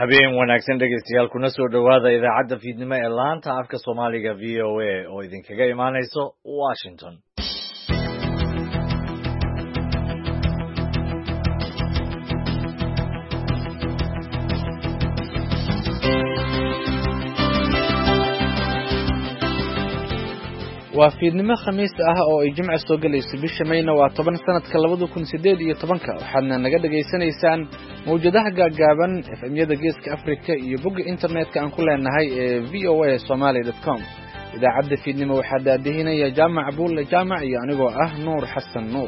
habeen wanaagsan dhegeystayaal kuna soo dhowaada idaacadda fiidnimo ee laanta afka Soomaaliga VOA oo idinkaga imaanayso Washington. waa fiidnimo khamiis ah oo ay jimca soo galayso bisha Mayna waa 10 sanadka 2018 waxaadna naga dhageysanaysaan mawjadaha gaagaaban FM-yada Geeska Afrika iyo bogga internetka aan ku leenahay ee voasomali.com. idaacadda fiidnimo waxaa daadihinaya Jaamac Abuul Jaamac iyo anigoo ah Nuur Xasan Nuur.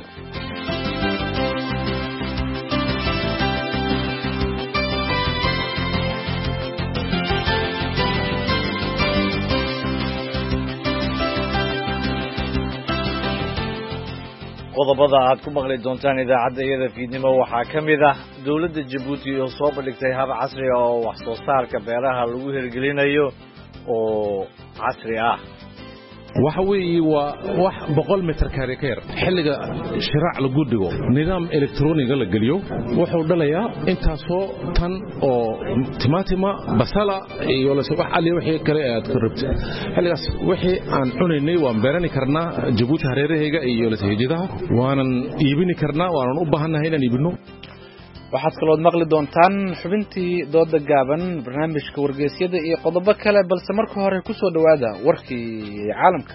qodobada aad ku maqli doontaan idaacadda iyada fiidnimo waxaa ka mid ah dawladda Djibouti oo soo bandhigtay hab casri ah oo wax soo saarka beeraha lagu hirgelinayo oo casri ah. waxa weeye waa wax 100 mitir kareer xilliga shiraac lagu dhigo nidaam elektroniga la geliyo wuxuu dhalayaa intaasoo tan oo timaatima basala iyo la soo xalli wixii kale aad ku rabtay xilligaas wixii aan cunaynay waan beerani karnaa Djibouti hareerahayga iyo la sahijidaha waanan iibini karnaa waanan u baahanahay inaan iibino. waxaad kaloo maqli doontaan xubintii dooda gaaban barnaamijka wargeysyada iyo qodobo kale balse marka hore ku soo dhawaada warkii caalamka.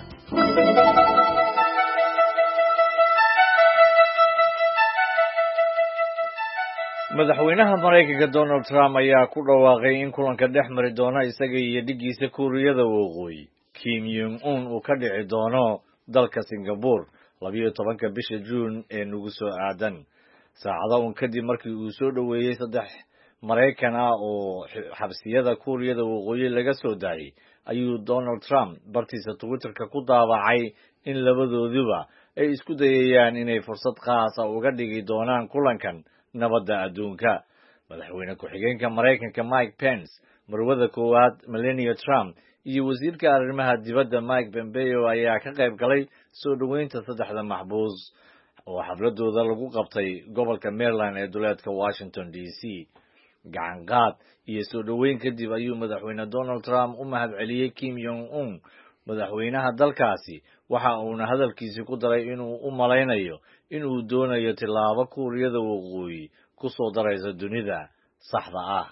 madaxweynaha Mareykanka Donald Trump ayaa ku dhawaaqay in kulanka dhex mari doona isaga iyo dhigiisa Kuuriyada Waqooyi Kim Jong-un uu ka dhici doono dalka Singapore 12 bisha June ee nagu soo aadan. saacado kadib markii uu soo dhaweeyay 3 Mareykan ah oo xabsiyada Kuuriyada Waqooyi laga soo daayay ayuu Donald Trump bartiisa Twitter-ka ku daabacay in labadooduba ay isku dayayaan inay fursad qaas ah uga dhigi doonaan kulankan nabadda adduunka. madaxweyne ku-xigeenka Mareykanka Mike Pence, marwada koowaad Melania Trump iyo wasiirka arrimaha dibadda Mike Pompeo ayaa ka qayb galay soo dhaweynta 3 maxbuus oo xafladooda lagu qabtay gobolka Maryland ee duleedka Washington DC. gacan qaad iyo soo dhaweyn kadib ayuu madaxweyne Donald Trump u mahadceliyay Kim Jong-un madaxweynaha dalkaasi waxa uuna hadalkiisa ku daray inuu u maleynayo inuu doonayo tilaabo Kuuriyada Waqooyi ku soo daraysa dunida saxda ah.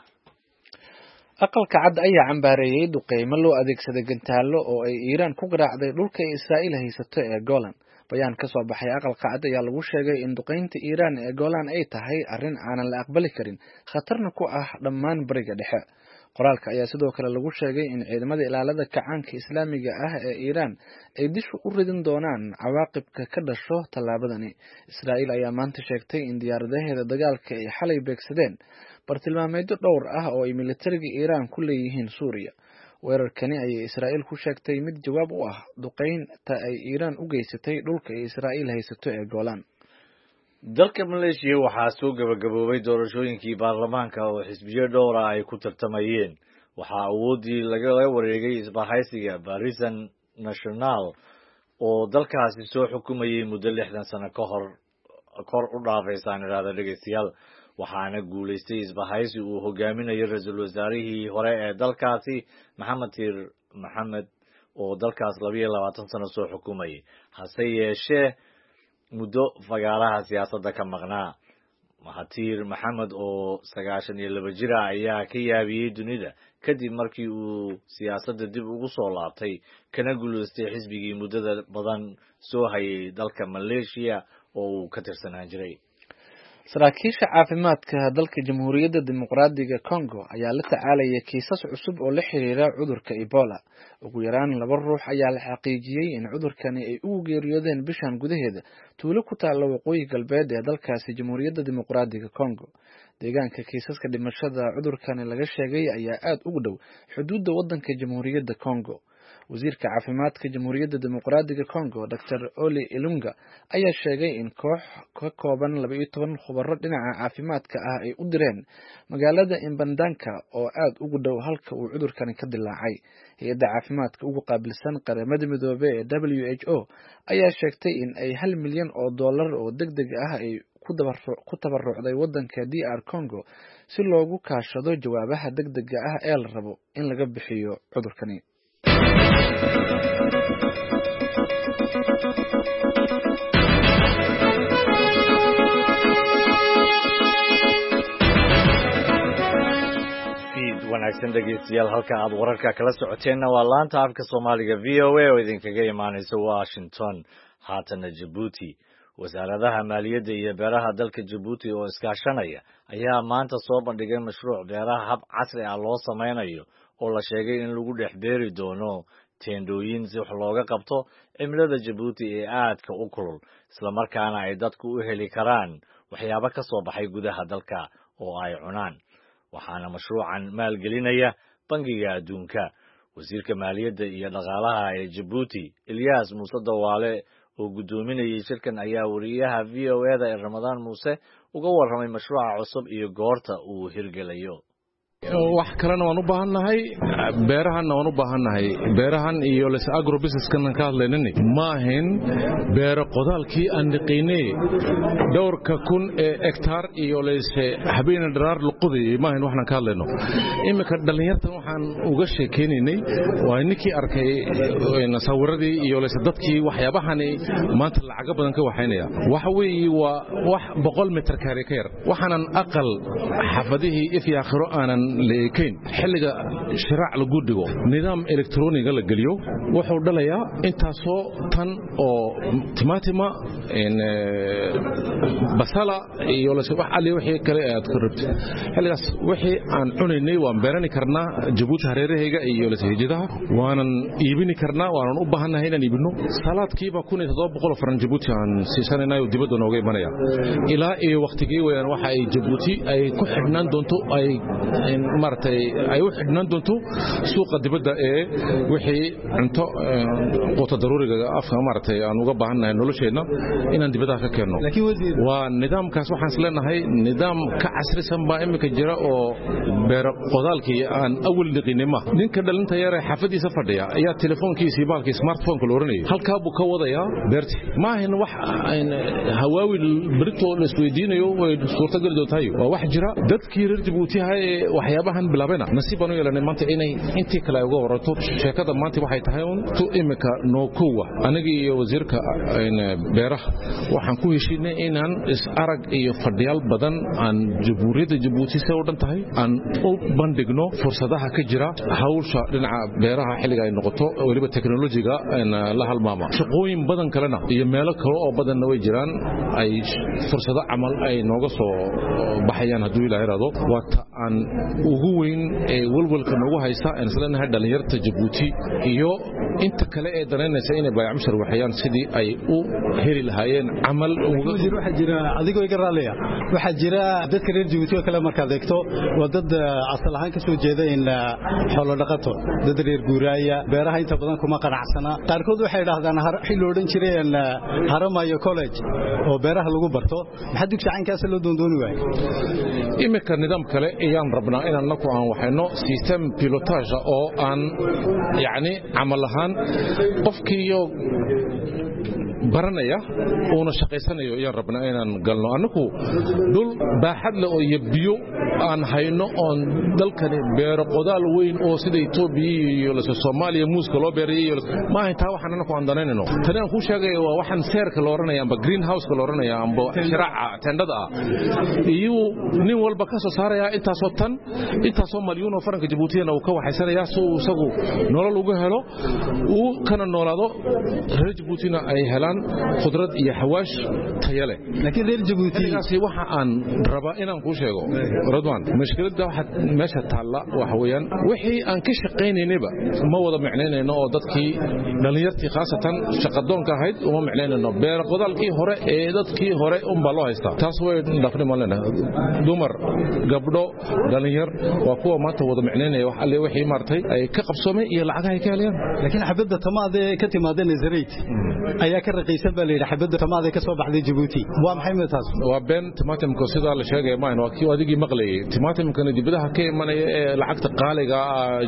aqalka cad ayaa cambaareeyay duqeymo loo adeegsaday gantaalo oo ay Iiraan ku garaacday dhulka Israa'iil haysato ee Golan. bayaan ka soo baxay aqalka cad ayaa lagu sheegay in duqeynta Iiraan ee Golan ay tahay arrin aanan la aqbali karin, khatarna ku ah dhammaan bariga dhexe. qoraalka ayaa sidoo kale lagu sheegay in ciidamada ilaalada kacaanka Islaamiga ah ee Iiraan ay disho u ridin doonaan cawaaqibka ka dhasho tallaabadani. Israa'iil ayaa maanta sheegtay in diyaaradaheeda dagaalka ay xalay beegsadeen bartilmaameedyo dhowr ah oo ay militariga Iiraan ku leeyihiin Suuriya. weerarkani ayay Israa'iil ku sheegtay mid jawaab u ah duqeynta ay Iiraan u geysatay dhulka ay Israa'iil haysato ee Golan. dalka Malaysia waxaa soo gabagaboobay doorashooyinkii baarlamaanka oo xisbiyo dhowr ah ay ku tartamayeen. waxaa awoodii laga wareegay isbahaysiga Barisan Nasional oo dalkaasi soo xukumayay muddo 60 sano kor u dhaafaysan dhageystayaal. waxaana guuleystay isbahaysi uu hogaaminayo ra'iisul wasaarihii hore ee dalkaasi Mahathir Mohamad oo dalkaas 22 sano soo xukumayay, hase yeeshee muddo fagaaraha siyaasadda ka maqnaa. Mahathir Mohamad oo 92 jir ah ayaa ka yaabiyay dunida kadib markii uu siyaasadda dib ugu soo laabtay kana guuleystay xisbigii muddada badan soo hayay dalka Malaysia oo uu ka tirsanaan jiray. saraakiisha caafimaadka dalka Jamhuuriyadda Dimuqraadiga Congo ayaa la tacaalaya kiisas cusub oo la xiriira cudurka Ebola. ugu yaraan 2 ruux ayaa la xaqiijiyay in cudurkani ay ugu geeriyoodeen bishan gudaheeda tuulo ku taalla waqooyi galbeed ee dalkaasi Jamhuuriyadda Dimuqraadiga Congo. deegaanka kiisaska dhimashada cudurkani laga sheegay ayaa aad ugu dhow xuduudda waddanka Jamhuuriyadda Congo. wasiirka caafimaadka Jamhuuriyadda Dimuqraadiga Congo Dr. Oli Ilunga ayaa sheegay in koox ka kooban 12 khubaro dhinaca caafimaadka ah ay u direen magaalada Imbandanka oo aad ugu dhow halka uu cudurkani ka dilaacay. hay'adda caafimaadka ugu qaabilsan qaramada midoobay ee WHO ayaa sheegtay in ay $1 milyan oo degdeg ah ay ku tabarucday waddanka DR Congo si loogu kaashado jawaabaha degdega ah ee la rabo in laga bixiyo cudurkani. wanaagsan dhegeystayaal halka aad wararka kala socoteenna waa laanta afka Soomaaliga VOA oo idinkaga imaanaysa Washington. haatana Djibouti, wasaaradaha maaliyadda iyo beeraha dalka Djibouti oo iskaashanaya ayaa maanta soo bandhigay mashruuc beeraha hab casri ah loo sameynayo oo la sheegay in lagu dhex beeri doono teendooyin si wax looga qabto cimilada Djibouti ee aadka u kulul, isla markaana ay dadku u heli karaan waxyaabo ka soo baxay gudaha dalka oo ay cunaan. waxaana mashruucan maalgelinaya Bangiga Adduunka. Wasiirka Maaliyadda iyo Dhaqaalaha ee Djibouti, Ilyas Muuse Dawaale, oo gudoominayay shirkan ayaa wariyaha VOA-da ee Ramadaan Muuse uga warramay mashruuca cusub iyo goorta uu hirgelayo. wax kalena waan u baahannahay beerahanna waan u baahannahay beerahan iyo les agro business-kan ka hadlaynay ma ahayn beero qodaalkii aan dhiqinay dhowrka kun ee hektar iyo les habeen dharaar luqudi ma ahayn waxaan ka hadlayno. imika dhalinyartan waxaan uga sheekeynay waa ninkii arkay sawirradii iyo les dadkii waxyaabahan maanta lacag badan ka waxaynaya waxa weeye waa wax 100 mitir kare ka yar waxaanan aqal xafadihii if aakhiro aanan leeyahay xilliga shiraac lagu dhigo nidaam elektrooniga la galiyo wuxuu dhalayaa intaasoo tan oo timaatima basala iyo la wax ali wixii kale aad ku rabto xilligaas wixii aan cunaynay waan beerani karnaa Djibouti hareerahayga iyo la sahajadaha waanan iibini karnaa waanan u baahanahay inaan iibino salaadkiiba 1700 faran Djibouti aan siisanaynayo dibadda nooga imanaya ilaa iyo waqtigii weeyaan waxa ay Djibouti ay ku xidhnaan doonto ay martay ay u xidhnaan doonto suuqa dibadda ee wixii cunto qoto daruuriga afka martay aan uga baahanahay nolosheena inaan dibadda ka keenno. waa nidaamkaas waxaan isleenahay nidaam ka casrisan baa imika jira oo beero qodaalkii aan awal dhiqinima ninka dhalinta yar ee xafadiisa fadhiya ayaa telefoonkiisa baalkii smartphone la oranayay halka buu ka wadaya beerti ma ahayn wax hawaawi brito la isweydiinayo way suurtagal doontahay waa wax jira dadkii reer Djibouti hay waxyaabahan bilaabena nasiibanu yeelanay maanta inay intii kale uga warato sheekada maanta waxay tahay tu imika noo koowa aniga iyo wasiirka beeraha waxaan ku heshiinay inaan is arag iyo fadhiyaal badan aan Jamhuuriyadda Djibouti soo dhan tahay aan u bandhigno fursadaha ka jira hawsha dhinaca beeraha xilliga ay noqoto waliba teknolojiga la halmaama shaqooyin badan kalena iyo meelo kale oo badan way jiraan ay fursado amal ay nooga soo baxayaan hadduu Ilaahay raado waata aan ugu weyn ee walwalka noogu haysta aan isleenahay dhalinyarta Djibouti iyo inta kale ee dareynaysa inay baayacmushar waxayaan sidii ay u heli lahaayeen amal wasiir waxa jira adigoo iga raaliya waxa jira dadka reer Djibouti oo kale marka adeegto waa dad asal ahaan ka soo jeeda in xoolo dhaqato dad reer guuraaya beeraha inta badan kuma qanacsana qaarkood waxay yiraahdaan xil loo dhan jireen Haramayo College oo beeraha lagu barto maxaa dugsi caynkaas loo doondooni waay imika nidaam kale ayaan rabnaa inaan naku aan waxayno system pilotage oo aan yaani amal ahaan qofkiyo baranaya oo shaqeysanayo ayaan rabnaa inaan galno anaku dul baaxad la oo biyo aan hayno on dalkani beero qodaal weyn oo sida Itoobiya iyo Soomaaliya muuska loo beeriyay ma inta waxaan anaku aan danayno tan ku sheegay waa waxaan seerka loo oranaya amba greenhouse ka loo oranaya amba shiraaca tendada iyo nin walba ka soo saaraya intaasoo tan intaasoo malyan oo faranka Djibouti uu ka waxaysanaya soo isagu nolol uga helo uu kana noolaado reer Djiboutina ay helaan khudrad iyo xawaash tayo leh laakiin reer Djibouti waxa aan rabaa inaan ku sheego Radwan mushkiladda waxa meesha taala waxa weeyaan wixii aan ka shaqeynaynaaba ma wada macneynayno oo dadkii dhalinyartii khaasatan shaqadoonka ahayd uma macneynayno beer qodaalkii hore ee dadkii hore baa loo haystaa taas way dhafnimo leedahay dumar gabdho dhalinyar waa kuwa maanta wada macneynaya wax alle wixii martay ay ka qabsoomay iyo lacagaha ay ka helayaan laakiin xabadda tamaade ka timaadeen Nazareth ayaa ka raqiisan baa leeyahay xabadda tamaada ka soo baxday Djibouti waa maxay meetaas waa been timaatimka sida la sheegay ma inuu kii adigii maqlayay timaatimkana dibadaha ka imanaya ee lacagta qaaliga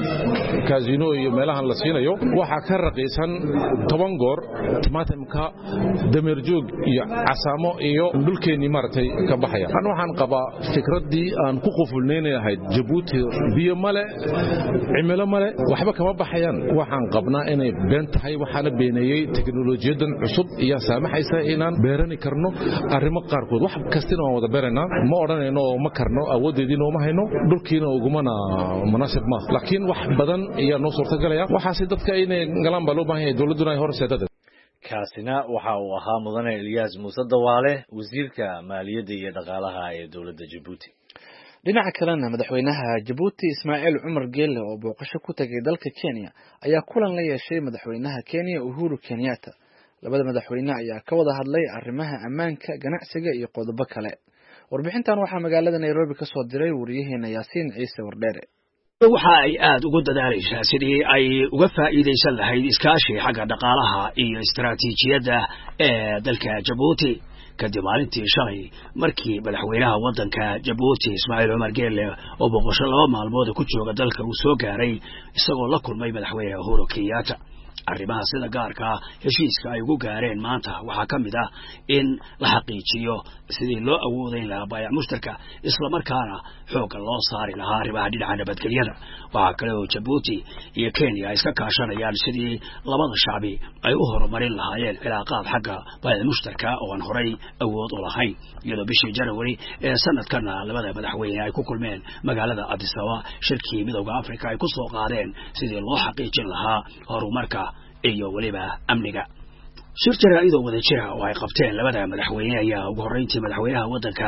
kaasino iyo meelahan la siinayo waxa ka raqiisan 10 goor timaatimka dameerjoog iyo casaamo iyo dhulkeeni martay ka baxaya waxaan qabaa fikradii aan ku qufulneenahay Djibouti biyo male cimilo male waxba kama baxayaan waxaan qabnaa inay been tahay waxaana beenayay teknolojiyadan cusub iyo saamaxaysa inaan beerani karno arrimo qaarkood wax kastina wada beerana ma oranayno ma karno awoodeedina uma hayno dhulkiina ugumana munaasib ma laakiin wax badan ayaa noo suurtagalaya waxaasi dadka inay galaan baa loo baahan yahay dawladuna ay horseedada kaasina waxa uu ahaa mudane Ilyas Muuse Dawaale wasiirka maaliyadda iyo dhaqaalaha ee dawladda Djibouti dhinaca kalena madaxweynaha Djibouti Ismaaciil Cumar Geelle oo booqasho ku tagay dalka Kenya ayaa kulan la yeeshay madaxweynaha Kenya Uhuru Kenyatta labada madaxweyne ayaa ka wada hadlay arrimaha ammaanka ganacsiga iyo qodobo kale warbixintan waxaa magaalada Nairobi ka soo diray wariyaheena Yaasiin Ciise Wardheere waxa ay aad ugu dadaalaysaa sidii ay uga faa'iideysan lahayd iskaashi xagga dhaqaalaha iyo istaraatiijiyadda ee dalka Djibouti kadib maalintii shalay markii madaxweynaha waddanka Djibouti Ismaaciil Cumar Geelle oo booqasho 2 maalmood ku jooga dalka uu soo gaaray isagoo la kulmay madaxweyne Uhuru Kenyatta arrimaha sida gaarka heshiiska ay ugu gaareen maanta waxaa ka mid ah in la xaqiijiyo sidii loo awoodeyn lahaa baayac mushtarka isla markaana xoogga loo saari lahaa arrimaha dhinaca nabadgelyada waxaa kale oo Djibouti iyo Kenya ay iska kaashanayaan sidii labada shacbi ay u horumarin lahaayeen cilaaqaad xagga baayac mushtarka oo aan horay awood u lahayn iyadoo bishii January ee sanadkana labada madaxweyne ay ku kulmeen magaalada Addis Ababa shirkii midowga Afrika ay ku soo qaadeen sidii loo xaqiijin lahaa horumarka iyo waliba amniga shir jaraa'idoo wada jira oo ay qabteen labada madaxweyne ayaa ugu horreyntii madaxweynaha waddanka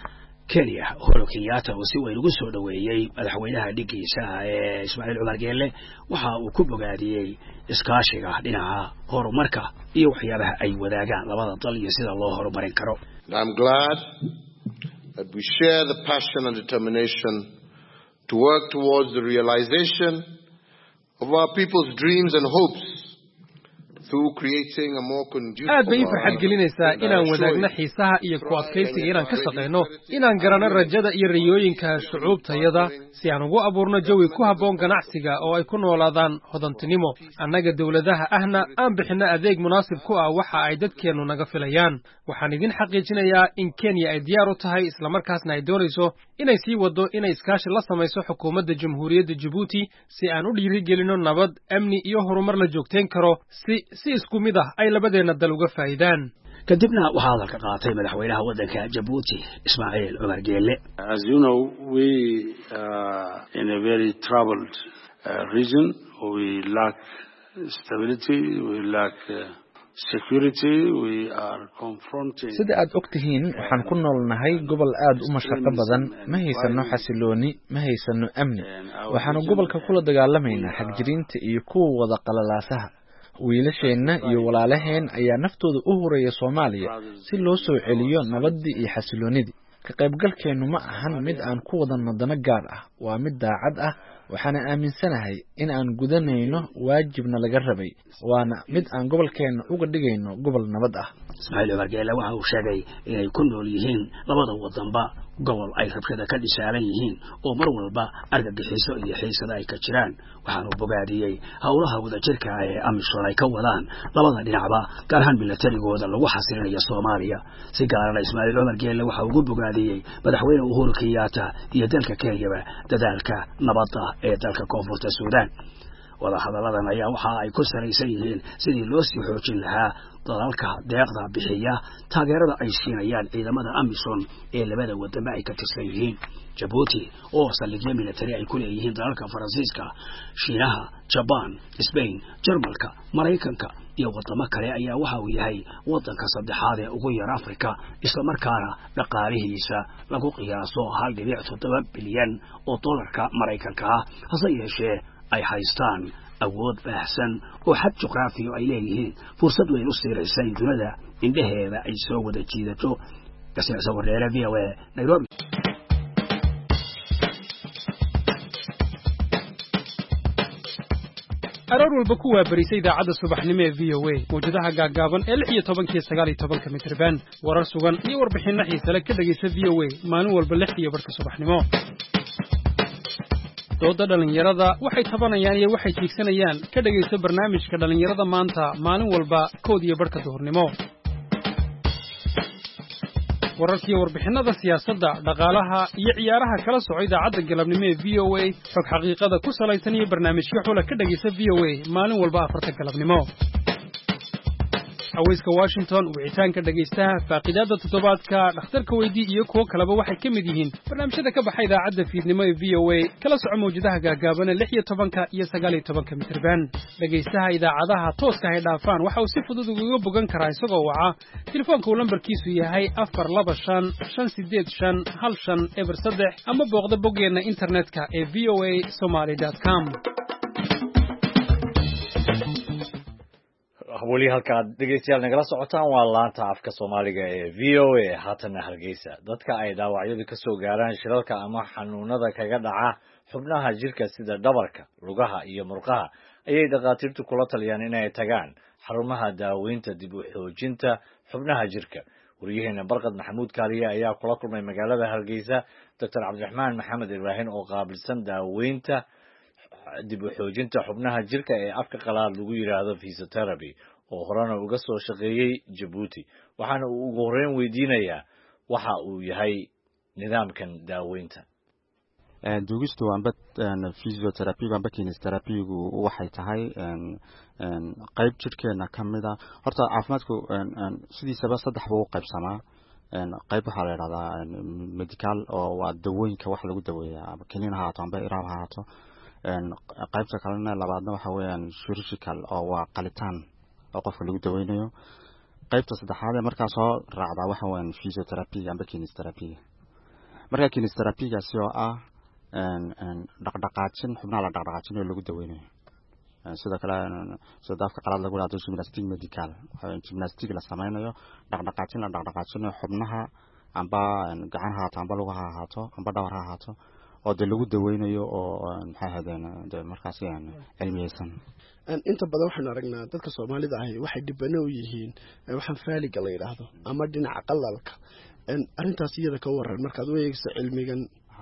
Kenya Uhuru Kenyatta oo si weyn ugu soo dhaweeyay madaxweynaha dhigiisa ee Ismaaciil Cumar Geelle waxa uu ku bogaadiyay iskaashiga dhinaca horumarka iyo waxyaabaha ay wadaagaan labada dal iyo sida loo horumarin karo I'm glad that we share the passion and determination to work towards the realization of our people's dreams and hopes through creating a more conducive aad bay farxad gelinaysaa inaan wadaagno xiisaha iyo ku adkaysiga inaan ka shaqeyno inaan garanno rajada iyo riyooyinka shucuubtayada si aan ugu abuurno jawi ku habboon ganacsiga oo ay ku noolaadaan hodantinimo annaga dawladaha ahna aan bixinno adeeg munaasib ku ah waxa ay dadkeennu naga filayaan waxaan idin xaqiijinayaa in Kenya ay diyaar u tahay isla markaasna ay doonayso inay sii wado inay iskaashi la samayso xukuumadda Jamhuuriyadda Djibouti si aan u dhiirigelino nabad amni iyo horumar la joogteyn karo si isku mid ah ay labadeena dal uga faa'iidaan kadibna waxaa hadalka qaatay madaxweynaha waddanka Djibouti Ismaaciil Cumar Geelle as you know we in a very troubled region we lack stability we lack security we are confronting sida aad ogtihiin waxaan ku noolnahay gobol aad u mashaqo badan ma haysano xasilooni ma haysano amni waxaanu gobolka kula dagaalamaynaa xagjiriinta iyo kuwa wada qalalaasaha wiilasheenna iyo walaalaheen ayaa naftooda u huraya Soomaaliya si loo soo celiyo nabadii iyo xasiloonidii ka qaybgalkeenu ma ahan mid aan ku wada nadano gaar ah waa mid daacad ah waxaana aaminsanahay in aan gudanayno waajibna laga rabay waana mid aan gobolkeena uga dhigayno gobol nabad ah Ismaaciil Cumar Geelle waxa uu sheegay inay ku nool yihiin labada wadanba gobol ay rabshada ka dhisaalan yihiin oo mar walba argagixiso iyo xiisada ay ka jiraan waxaanu bogaadiyay hawlaha wadajirka ee AMISOM ay ka wadaan labada dhinacba gaar ahaan milatarigooda lagu xasilinayo Soomaaliya si gaar ah Ismaaciil Cumar Geelle waxa uu bogaadiyay madaxweyne Uhuru Kenyatta iyo dalka Kenya dadaalka nabadda ee dalka Koonfurta Suudaan wada hadaladan ayaa waxa ay ku salaysan yihiin sidii loo sii xoojin lahaa dalalka deeqda bixiya taageerada ay siinayaan ciidamada AMISOM ee labada waddan ay ka tirsan yihiin Djibouti oo saldhigyo military ay ku leeyihiin dalalka Faransiiska Shiinaha Japan Spain Jarmalka Mareykanka iyo wadamo kale ayaa waxa uu yahay waddanka saddexaad ee ugu yar Afrika isla markaana dhaqaalihiisa lagu qiyaaso 1.7 bilyan oo dollarka Mareykanka ah hase yeeshee ay haystaan awood baahsan oo xad juqraafiyo ay leeyihiin fursad weyn u siiraysa dunida indhaheeda ay soo wada jiidato kasoo wareera VOA Nairobi aroor walba ku waabarisay idaacadda subaxnimo ee VOA mawjadaha gaagaaban ee 16 iyo 19 mitirban warar sugan iyo warbixinno xiiso leh ka dhageysa VOA maalin walba 6:00 subaxnimo dooda dhalinyarada waxay tabanayaan iyo waxay jiigsanayaan ka dhageysa barnaamijka dhalinyarada maanta maalin walba 1:00 duhurnimo wararkii warbixinada siyaasadda dhaqaalaha iyo ciyaaraha kala socda idaacadda galabnimo ee VOA xog xaqiiqada ku salaysan iyo barnaamijyo xula ka dhageysa VOA maalin walba 4 galabnimo hawayska Washington wicitaanka dhageystaha faaqidaada toddobaadka dhakhtarka weydii iyo kuwa kaleba waxay ka mid yihiin barnaamijyada ka baxay idaacadda fiidnimo ee VOA kala soco mawjadaha gaagaaban 16 iyo 19 mitirban dhageystaha idaacadaha tooska ay dhaafaan waxa uu si fudud uga bogan karaa isagoo waca telefoonka uu lambarkiisu yahay 425-585-1503 ama booqda boggeena internetka ee voasomali.com weli halkaad dhegeystayaal nagala socotaan waa laanta afka Soomaaliga ee VOA haatana Hargeysa dadka ay dhaawacyadu ka soo gaaraan shilalka ama xanuunada kaga dhaca xubnaha jirka sida dhabarka lugaha iyo murqaha ayay dhaqaatiirtu kula taliyaan inay tagaan xarumaha daaweynta dib u xoojinta xubnaha jirka wariyaheena Barqad Maxamuud Kaaliye ayaa kula kulmay magaalada Hargeysa Dr. Cabdiraxmaan Maxamed Ibraahin oo qaabilsan daaweynta dib u xoojinta xubnaha jirka ee afka qalaad lagu yiraahdo physiotherapy oo horena uga soo shaqeeyay Djibouti waxaana uu ugu horreyn weydiinayaa waxa uu yahay nidaamkan daaweynta duugistu amba physiotherapy amba kinesiotherapy waxay tahay qayb jirkeena kamida horta caafimaadku sidiisaba saddex buu u qaybsamaa qayb waxa la yiraahdaa medical oo waa dawooyinka wax lagu daweeyaa kiniin ha ahaato amba iraab ha ahaato qaybta kalena labaadna waxa weeyaan surgical oo waa qalitaan oo qofka lagu daweynayo qaybta saddexaad ee markaas soo raacda waxa weeyaan physiotherapy amba kinesiotherapy marka kinesiotherapy-gaasi oo ah dhaqdhaqaajin xubnaha la dhaqdhaqaajinayo lagu daweynayo sidoo kale sida afka qalaad lagu yiraahdo gymnastic medical gymnastic la sameynayo dhaqdhaqaajin la dhaqdhaqaajinayo xubnaha amba gacan ha ahaato amba lugaha ha ahaato amba dhabar ha ahaato oo de lagu daweynayo oo maxay hadeen markaas cilmiyeysan inta badan waxaan aragnaa dadka Soomaalida ah waxay dibano u yihiin waxaan faaliga la yiraahdo ama dhinaca qalalka arintaas iyada ka waran markaad u eegayso cilmigan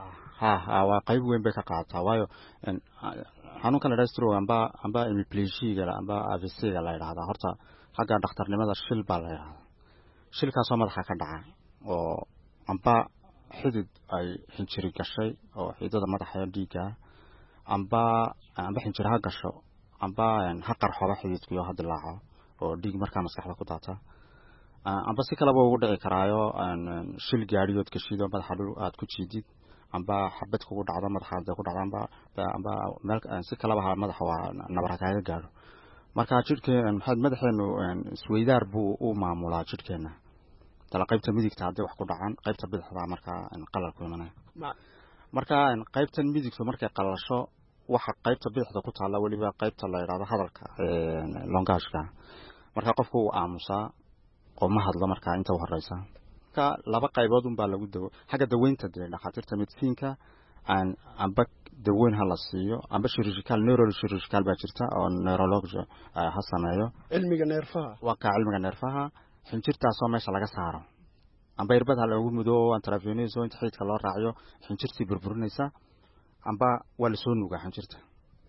waa qayb weyn bay ka qaadataa waayo xanuunkan la dhastro amba hemiplegia amba AVC-ga la yiraahdo horta xagga dhakhtarnimada shil baa la yiraahdaa shilkaas oo madaxa ka dhaca oo amba xidid ay xinjiri gashay oo xididada madaxa dhiiga amba xinjir ha gasho amba ha qarxoba xididku iyo hadlaaco oo dhiig markaa maskaxda ku daata amba si kale buu ugu dhici karaayo shil gaariyood ka shiido madaxa aad ku jiidid amba xabad kugu dhacdo madaxa ku dhacdo amba meel si kale ba madaxa waa nabar kaaga gaaro marka jirkeena madaxeenu isweydaar buu u maamulaa jirkeena tala qaybta midigta hadii wax ku dhacaan qaybta bidixda marka qalal ku imanay marka qaybtan midigta markay qalasho waxa qaybta bidixda ku taala waliba qaybta la yiraahdo hadalka longaashka marka qofku uu aamusa oo ma hadlo marka inta u horeysa ka laba qaybood baa lagu dawo xaga daweynta dhaqaatiirta mediciinka amba daweyn hala siiyo amba surgical neurosurgical baa jirta oo neurology ha sameeyo cilmiga neerfaha waa ka cilmiga neerfaha xinjirtaas oo meesha laga saaro amba irbad hal ugu mudo intravenous oo inta xididka loo raaciyo xinjirtii burburinaysa amba waa la soo nuuga xinjirta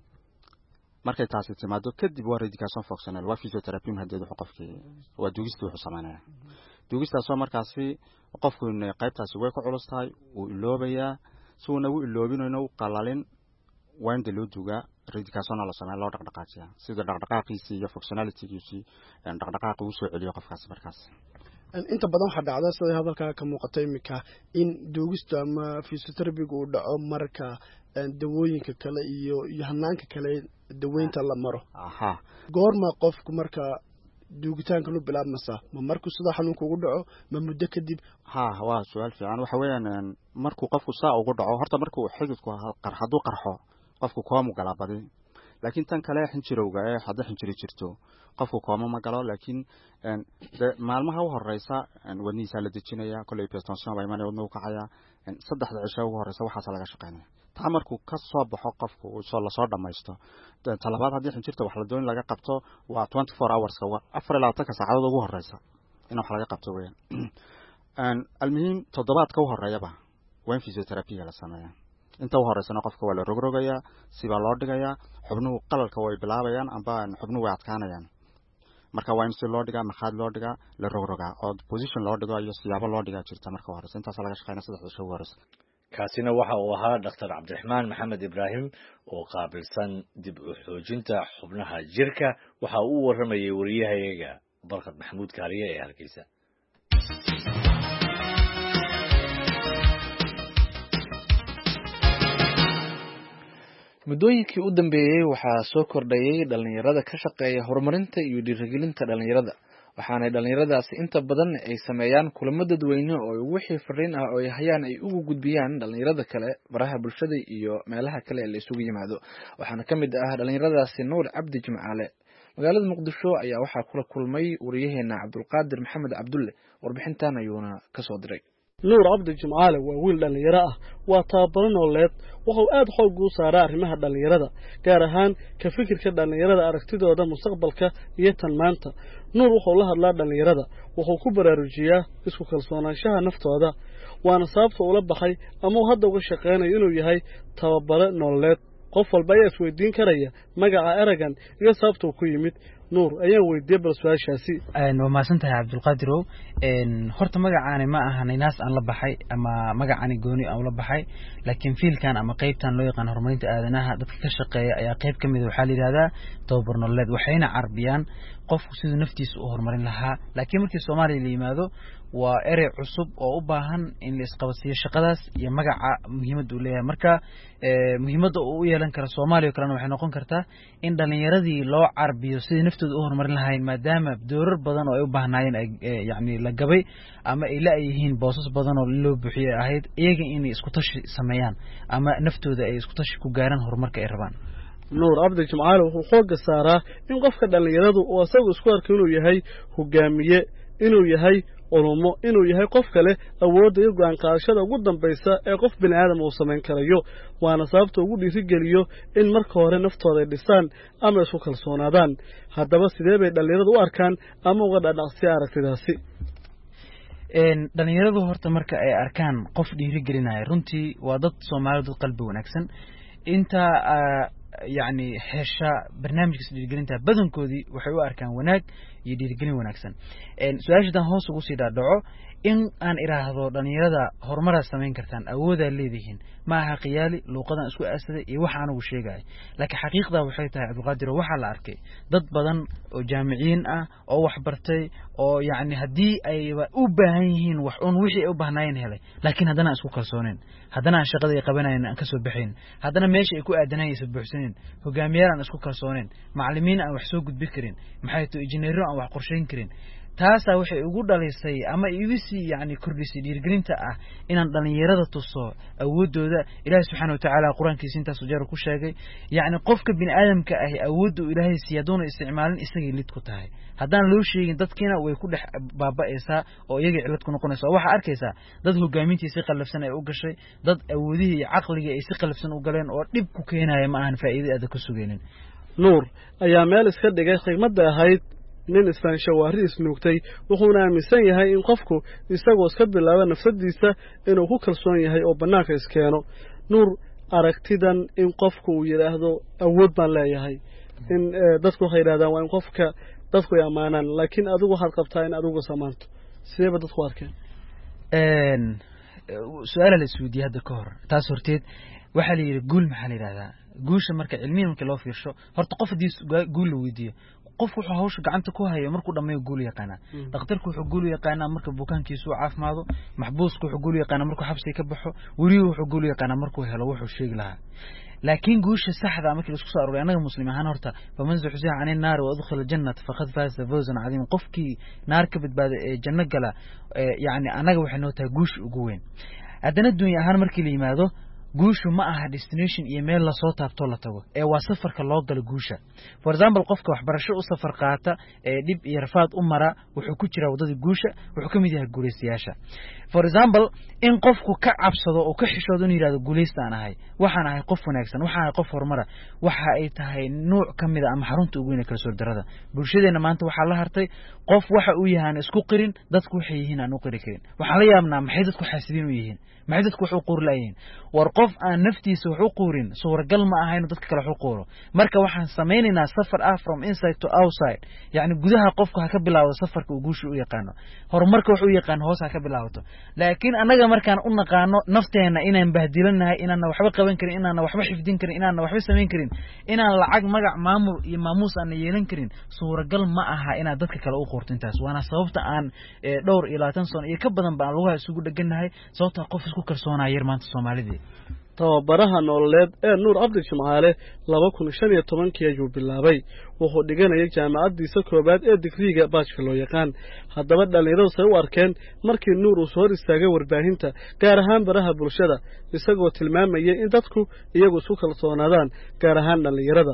markay taasi timaado kadib waa radication functional waa physiotherapy hadeed wuxuu qofkii waa duugista wuxuu sameeyaa duugistaas oo markaasi qofku qaybtaasi way ku culus tahay uu iloobayaa suuna uu iloobinayno u qalalin wanda loo duuga radication la sameeyo loo dhaqdhaqaajiya sida dhaqdhaqaaqiisa iyo functionality-giisa dhaqdhaqaaqa uu soo celiyo qofkaas markaas inta badan waxa dhacda sida hadalka ka muuqatay imika in duugista ama physiotherapy uu dhaco marka dawooyinka kale iyo hanaanka kale daweynta la maro goorma qofku marka duugitaanka loo bilaabmasa ma markuu sida xanuunku ugu dhaco ma muddo kadib waa su'aal fiican waxa weeyaan markuu qofku saa ugu dhaco horta markuu xididku qarxadu qarxo qofku koomu galabadi laakiin tan kale xinjirowga hadda xinjiri jirto qofku kooma ma galo laakiin maalmaha u horeysa wadniisa la dejinaya kulay hypertension baa iman wadnuhu kacaya saddexda cisho ugu horeysa waxa laga shaqeynaa tamarku ka soo baxo qofku uu soo la soo dhamaysto talabaad haddii xinjirta wax la doon laga qabto waa 24 hours ka 24 saacadood ugu horeysa in wax laga qabto weeyaan almuhiim toddobaadka u horeeyaba waa physiotherapy la sameeyaa inta u horeysana qofka waa la rogrogayaa siba loo dhigayaa xubnuhu qalalka way bilaabayaan amba xubnuhu way adkaanayaan marka waa in si loo dhigaa maxaad loo dhigaa la rogrogaa oo position loo dhigo iyo siyaabo loo dhigaa jirta marka horeysa intaas laga shaqeynaa saddexda shay horeysa kaasina waxa uu ahaa Dr. Cabdiraxmaan Maxamed Ibraahim oo qaabilsan dib u xoojinta xubnaha jirka waxa uu waramayay wariyahayaga Barkad Maxamuud Kaariye ee Hargeysa muddooyinkii u dambeeyay waxaa soo kordhayay dhalinyarada ka shaqeeya horumarinta iyo dhiirigelinta dhalinyarada waxaana dhalinyaradaasi inta badan ay sameeyaan kulamo dadweyne oo wixii fariin ah oo ay hayaan ay ugu gudbiyaan dhalinyarada kale baraha bulshada iyo meelaha kale ee la isugu yimaado waxaana ka mid ah dhalinyaradaasi Nuur Cabdi Jimcaale magaalada Muqdisho ayaa waxaa kula kulmay wariyaheena Cabdulqaadir Maxamed Cabdulle warbixintan ayuuna ka soo diray nuur cabdi jimcaale waa wiil dhalinyaro ah waa tababaran nooleed wuxuu aad xoog u saaraa arrimaha dhalinyarada gaar ahaan ka fikirka dhalinyarada aragtidooda mustaqbalka iyo tan maanta nuur wuxuu la hadlaa dhalinyarada wuxuu ku baraarujiyaa isku kalsoonaanshaha naftooda waana sababta ula baxay ama uu hadda uga shaqeynayo inuu yahay tababare nooleed qof walba ayaa isweydiin karaya magaca eragan iyo sababta uu ku yimid nuur ayaan weydiiyay bal su'aashaasi waa maasantahay Cabdulqaadirow horta magacaani ma ahan inaas aan la baxay ama magacaani gooni aan la baxay laakiin fiilkan ama qaybtan loo yaqaan horumarinta aadanaha dadka ka shaqeeya ayaa qayb kamid ah waxa la yiraahdaa tababar nololeed waxayna carbiyaan qofku sidoo naftiisa u horumarin lahaa laakiin markii Soomaaliya la yimaado waa erey cusub oo u baahan in la isqabsiyo shaqadaas iyo magaca muhiimad u leeyahay marka muhiimada uu yeelan karo Soomaaliya kalena waxay noqon kartaa in dhalinyaradii loo carbiyo sidii naftooda u horumarin lahayn maadaama doorar badan oo ay u baahnaayeen yani la gabay ama ay la yihiin boosas badan oo loo buuxiyay ahayd iyaga inay isku tashi sameeyaan ama naftooda ay isku tashi ku gaaraan horumarka ay rabaan nuur cabdi jimcaale wuxuu xoog saaraa in qofka dhalinyaradu uu asagu isku arko inuu yahay hogaamiye inuu yahay ulumo inuu yahay qof kale awoodda iyo go'aan qaadashada ugu dambaysa ee qof bini'aadam uu sameyn karayo waana sababta ugu dhiirigeliyo in marka hore naftooda ay dhisaan ama isku kalsoonaadaan haddaba sidee bay dhalinyaradu u arkaan ama uga dhaqsi aragtidaasi dhalinyaradu horta marka ay arkaan qof dhiirigelinaya runtii waa dad Soomaaliyeed dad qalbi wanaagsan inta يعني هشة برنامج كسر بدن كودي وحيو أركان وناك يديرجلين وناكسن. سؤال جدا هون سقوسي دا دعو إن أن إراه هذا دنيرة هرمرة سمين كرتان أودا اللي ذهين ما قيالي لو قدن أسوء أسد يوحى عنه وشيء جاي لكن حقيقة وحيتها عبد القادر وحى الأركي ضد بدن وجامعين أو وحبرتي أو يعني هدي أي أوبهين وحون وشي أوبهناين هلا لكن هذانا أسوء كرسونين هذانا شغل يقبلنا إن كسب بحين هذانا ماشي يكون أدنى يسبح سنين هو جامعين أسوء كرسونين معلمين أو حسوق بكرين محيطو إنجنيرو أو قرشين كرين taasa waxay ugu dhalisay ama iibisi yani kordhisay dhiirgelinta ah inaan dhalinyarada tuso awoodooda Ilaahay subhanahu wa ta'ala quraankiisa intaas jeer ku sheegay yani qofka bini'aadamka ah awoodu Ilaahay siyaadona isticmaalin isaga lid ku tahay hadaan loo sheegin dadkina way ku dhex baaba'aysaa oo iyaga cilad ku noqonaysa waxa arkaysa dad hogaamintiisa qalafsan ay u gashay dad awoodihi iyo aqliga ay si qalafsan u galeen oo dib ku keenaya ma ahan faa'iido aad ku sugeenin nuur ayaa meel iska dhigay qiimada ahayd nin isfaansho waariis nuugtay wuxuuna aaminsan yahay in qofku isagoo iska bilaabo nafsadiisa inuu ku kalsoon yahay oo banaanka iskeeno nuur aragtidan in qofku uu yiraahdo awood baan leeyahay in dadku waxay yiraahdaan waa in qofka dadku ay amaanaan laakiin adigu waxaad qabtaa in adigu samaanto sideeba dadku arkeen su'aal la isweydiiyay hadda ka hor taas horteed waxa la yiri guul maxaa la yiraahdaa guusha marka cilmiyan marka loo fiirsho horta qofdiis guul la weydiiyo qof wuxuu hawsha gacanta ku hayo markuu dhameeyo guul yaqaana dhaqtarku wuxuu guul yaqaana marka bukaankiisu caafimaado maxbuusku wuxuu guul yaqaana markuu xabsi ka baxo wariyo wuxuu guul yaqaana markuu helo wuxuu sheegi lahaa laakiin guusha saxda markii la isku soo arooriyo anaga muslimiin ahaan horta faman zuxziha an an-nar wa adkhala jannata faqad faza fawzan azim qofkii naar ka badbaada ee janno gala yani anaga waxay noo tahay guush ugu weyn haddana dunya ahaan markii la yimaado guushu ma aha destination iyo meel la soo taabto la tago ee waa safarka loo galo guusha for example qofka waxbarasho u safar qaata ee dib iyo rafaad u mara wuxuu ku jiraa wadada guusha wuxuu ka mid yahay guuleystayaasha for example in qofku ka cabsado oo ka xishoodo inuu yiraahdo guuleystaan ahay waxaan ahay qof wanaagsan waxaan ahay qof horumar waxa ay tahay nooc kamid ah ama xarunta ugu weyn ee kala soo darada bulshadeena maanta waxa la hartay qof waxa uu yahay isku qirin dadku waxay yihiin aan u qiri karin waxa la yaabnaa maxay dadku xasidin u yihiin maxay dadku wax u qor laayeen war qof aan naftiisa wax u qorin suuragal ma aha inuu dadka kale wax u qoro marka waxaan sameeynaa safar from inside to outside yani gudaha qofku ha ka bilaabo safarka uu guusha u yaqaano horumarka wax u yaqaan hoos ha ka bilaabato laakiin anaga markaan u naqaano nafteena inaan bahdilanahay inaan waxba qaban karin inaan waxba xifdin karin inaan waxba sameyn karin inaan lacag magac maamul iyo maamuus aan yeelan karin suuragal ma aha inaad dadka kale u qorto intaas waana sababta aan dhowr iyo 20 sano iyo ka badan baan lagu isugu dhaganahay sababta qof isku kalsoonaa yar maanta Soomaalida tababaraha nololeed ee Nuur Cabdi Jimcaale 2015 ayuu bilaabay wuxuu dhiganayay jaamacadiisa koobaad ee digriga baajka loo yaqaan haddaba dhalinyaradu say u arkeen markii Nuur uu soo hor istaagay warbaahinta gaar ahaan baraha bulshada isagoo tilmaamayay in dadku iyagu isku kalsoonaadaan gaar ahaan dhalinyarada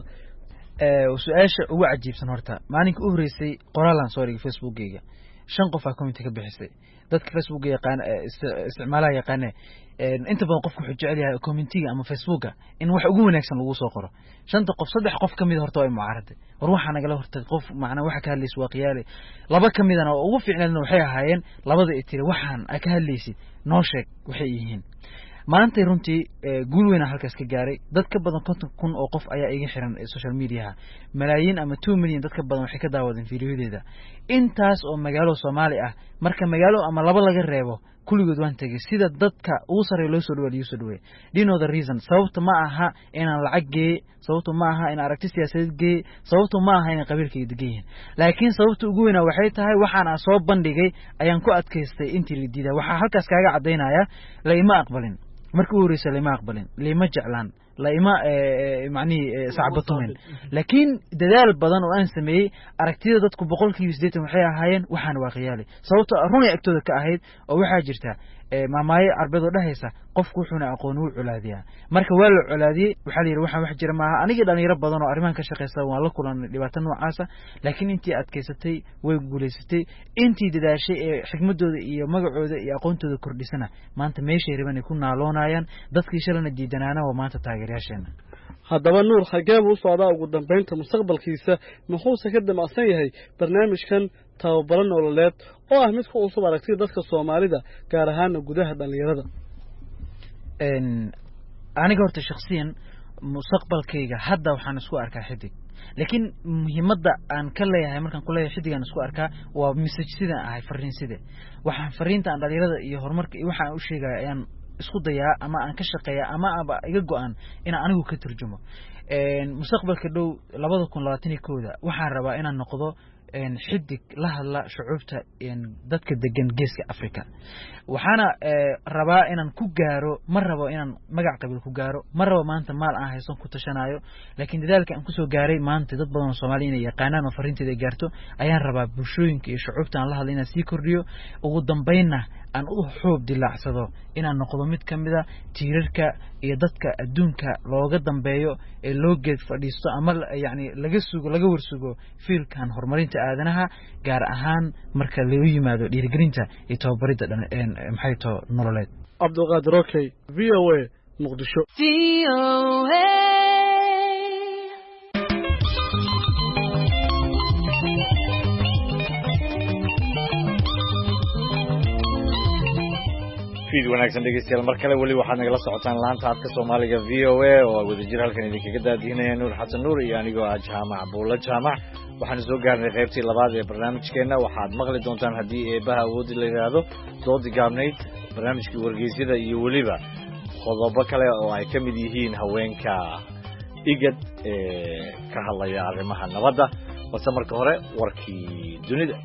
su'aasha ugu cajiibsan horta maalinka u horeysay qoraalan soo dhigay Facebook-gayga 5 qof aa comment ka bixisay dadka Facebook yaqaan isticmaalaha yaqaan inta badan qofku wuxuu jecel yahay commentiga ama Facebooka in wax ugu wanaagsan lagu soo qoro 5 qof 3 qof kamid horta way mucaarada war waxa naga hortay qof macna waxa ka hadlays waaqiyaale laba kamidana oo ugu fiicnaan waxay ahaayeen labada ay tiri waxaan ka hadlaysid noo sheeg waxay yihiin maanta runtii guul weyn halkaas ka gaaray dad ka badan 50,000 oo qof ayaa iga xiran social media malaayiin ama 2 milyan dad ka badan waxay ka daawadeen fiidiyodeeda intaas oo magaalo Soomaali ah marka magaalo ama laba laga reebo kulligood waan tagay sida dadka ugu sareeyo loo soo dhaweeyay dino the reason sababta ma aha inaan lacag geey sababta ma aha in aragti siyaasadeed geey sababta ma aha in qabiilkayga degan laakiin sababta ugu weyn waxay tahay waxaan aan soo bandhigay ayaan ku adkaystay intii la diiday waxa halkaas kaaga cadeynaya la ima aqbalin markii uu horeysay la ima aqbalin lima jeclaan la ima macni sacbatumin laakiin dadaal badan oo aan sameeyay aragtida dadku 180 waxay ahaayeen waxaan waaqiyaali sababta run ay agtooda ka ahayd oo waxa jirta maamaaye arbeed oo dhahaysa qofku wuxuuna aqoon u culaadiyaa marka waa la culaadiyay waxa la yiri waxaan wax jira maaha aniga dhalinyaro badan oo arrimahan ka shaqeysta waan la kulanay dhibaato noocaas laakiin intii adkaysatay way guuleysatay intii dadaashay ee xigmadooda iyo magacooda iyo aqoontooda kordhisana maanta meeshay riban ku naaloonayaan dadkii shalana diidanaana oo maanta taageerayaasheena haddaba Nuur xageeb u socdaa ugu dambeynta mustaqbalkiisa muxuu ka damacsan yahay barnaamijkan tababaran nololeed oo ah mid ku cusub aragtida dadka Soomaalida gaar ahaan gudaha dhalinyarada aniga horta shakhsiyan mustaqbalkayga hadda waxaan isku arkaa xidig laakiin muhiimadda aan ka leeyahay markaan ku leeyahay xidigan isku arkaa waa message sida ahay fariin sida waxaan fariinta aan dhalinyarada iyo horumarka iyo waxaan u sheegay ayaan isku dayaa ama aan ka shaqeeyaa ama iga go'an in aan anigu ka turjumo mustaqbalka dhow 2021 waxaan rabaa inaan noqdo xidig la hadla shucuubta dadka degan geeska Afrika waxaana rabaa inaan ku gaaro ma rabo inaan magac qabiil ku gaaro ma rabo maanta maal aan haysan ku tashanayo laakiin dadaalka aan ku soo gaaray maanta dad badan oo Soomaali inay yaqaanaan oo fariinteeda gaarto ayaan rabaa bulshooyinka iyo shucuubta aan la hadlay inaan sii kordhiyo ugu dambeynna aan u xoob dilaacsado inaan noqdo mid kamid ah tiirarka iyo dadka adduunka looga dambeeyo ee loo geed fadhiisto ama yani laga warsugo fiilkan horumarinta aadanaha gaar ahaan marka lagu yimaado dhiirigelinta iyo tababarida maxay too nololeed Cabdulqaadir Okay VOA Muqdisho fiid wanaagsan dhegeystayaal mar kale wali waxaad nagala socotaan laanta codka Soomaaliga VOA oo wadajir halkan idinkaga daadiinaya Nuur Xasan Nuur iyo anigoo ah Jaamac Buula Jaamac waxaan soo gaarnay qaybtii labaad ee barnaamijkeena waxaad maqli doontaan haddii eebaha awoodi la yiraahdo doodi gaabnayd barnaamijkii wargeysyada iyo waliba qodobo kale oo ay ka mid yihiin haweenka igad ka hadlaya arrimaha nabadda balse marka hore warkii dunida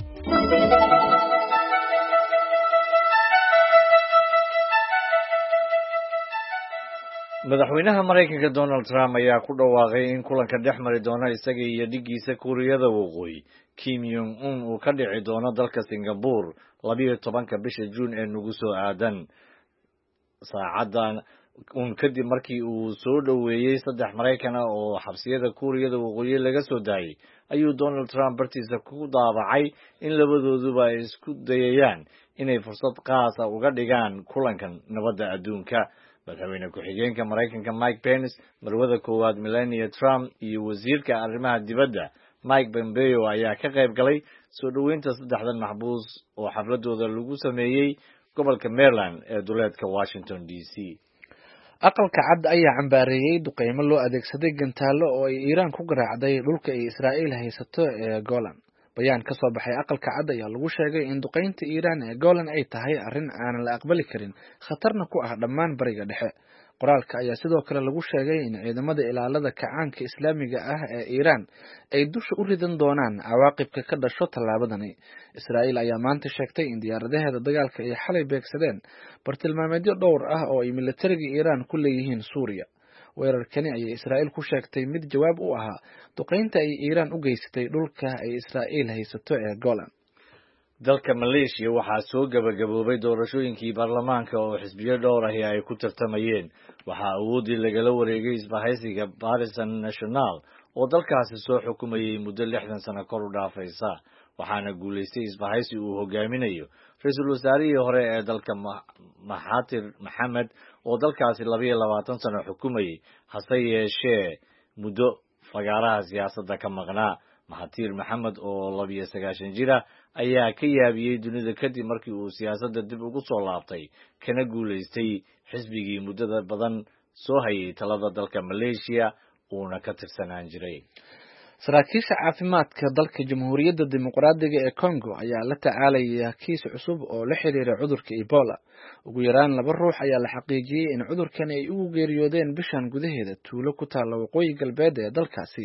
madaxweynaha Mareykanka Donald Trump ayaa ku dhawaaqay in kulanka dhex mari doona isaga iyo dhigiisa Kuuriyada Waqooyi Kim Jong Un uu ka dhici doono dalka Singapore 12 bisha June ee nagu soo aadan saacadan kadib markii uu soo dhoweeyey 3 Maraykan ah oo xabsiyada Kuuriyada Waqooyi laga soo daayay ayuu Donald Trump bartiisa ku daabacay in labadooduba ay isku dayayaan inay fursad qaas ah uga dhigaan kulankan nabadda adduunka. madaxweyne ku-xigeenka Maraykanka Mike Pence, marwada koowaad Melania Trump iyo wasiirka arrimaha dibadda Mike Pompeo ayaa ka qayb galay soo dhoweynta 3 maxbuus oo xafladooda lagu sameeyay gobolka Maryland ee duleedka Washington DC. aqalka cad ayaa cambaareeyay duqeymo loo adeegsaday gantaalo oo ay Iiraan ku garaacday dhulka ay Israa'iil haysato ee Golan. bayaan ka soo baxay aqalka cad ayaa lagu sheegay in duqeynta Iiraan ee Golan ay tahay arrin aan la aqbali karin, khatarna ku ah dhammaan bariga dhexe. qoraalka ayaa sidoo kale lagu sheegay in ciidamada ilaalada kacaanka Islaamiga ah ee Iiraan ay dusha u ridan doonaan cawaaqibka ka dhasho tallaabadani. Israa'iil ayaa maanta sheegtay in diyaaradaheeda dagaalka ay xalay beegsadeen bartilmaameedyo dhowr ah oo ay militariga Iiraan ku leeyihiin Suuriya. weerarkani ayay Israa'iil ku sheegtay mid jawaab u ahaa duqeynta ay Iiraan u geysatay dhulka ay Israa'iil haysato ee Golan. dalka Malaysia waxaa soo gabagaboobay doorashooyinkii baarlamaanka oo xisbiyo dhowr ah ay ku tartamayeen. waxaa awoodii lagala wareegay isbahaysiga Barisan National oo dalkaasi soo xukumayay muddo 60 sano kor u dhaafaysa, waxaana guuleystay isbahaysi uu hogaaminayo ra'iisul wasaarihii hore ee dalka Mahathir Mohamad oo dalkaasi 22 sano xukumayay, hase yeeshee muddo fagaaraha siyaasadda ka maqnaa. Mahathir Mohamad oo 92 jir ah ayaa ka yaabiyey dunida kadib markii uu siyaasadda dib ugu soo laabtay kana guuleystay xisbigii muddada badan soo hayay talada dalka Malaysia uuna ka tirsanaan jiray. saraakiisha caafimaadka dalka Jamhuuriyadda Dimuqraadiga ee Congo ayaa la tacaalaya kiis cusub oo la xiriira cudurka Ebola. ugu yaraan 2 ruux ayaa la xaqiijiyay in cudurkan ay ugu geeriyoodeen bishan gudaheeda tuulo ku taala waqooyi galbeed ee dalkaasi.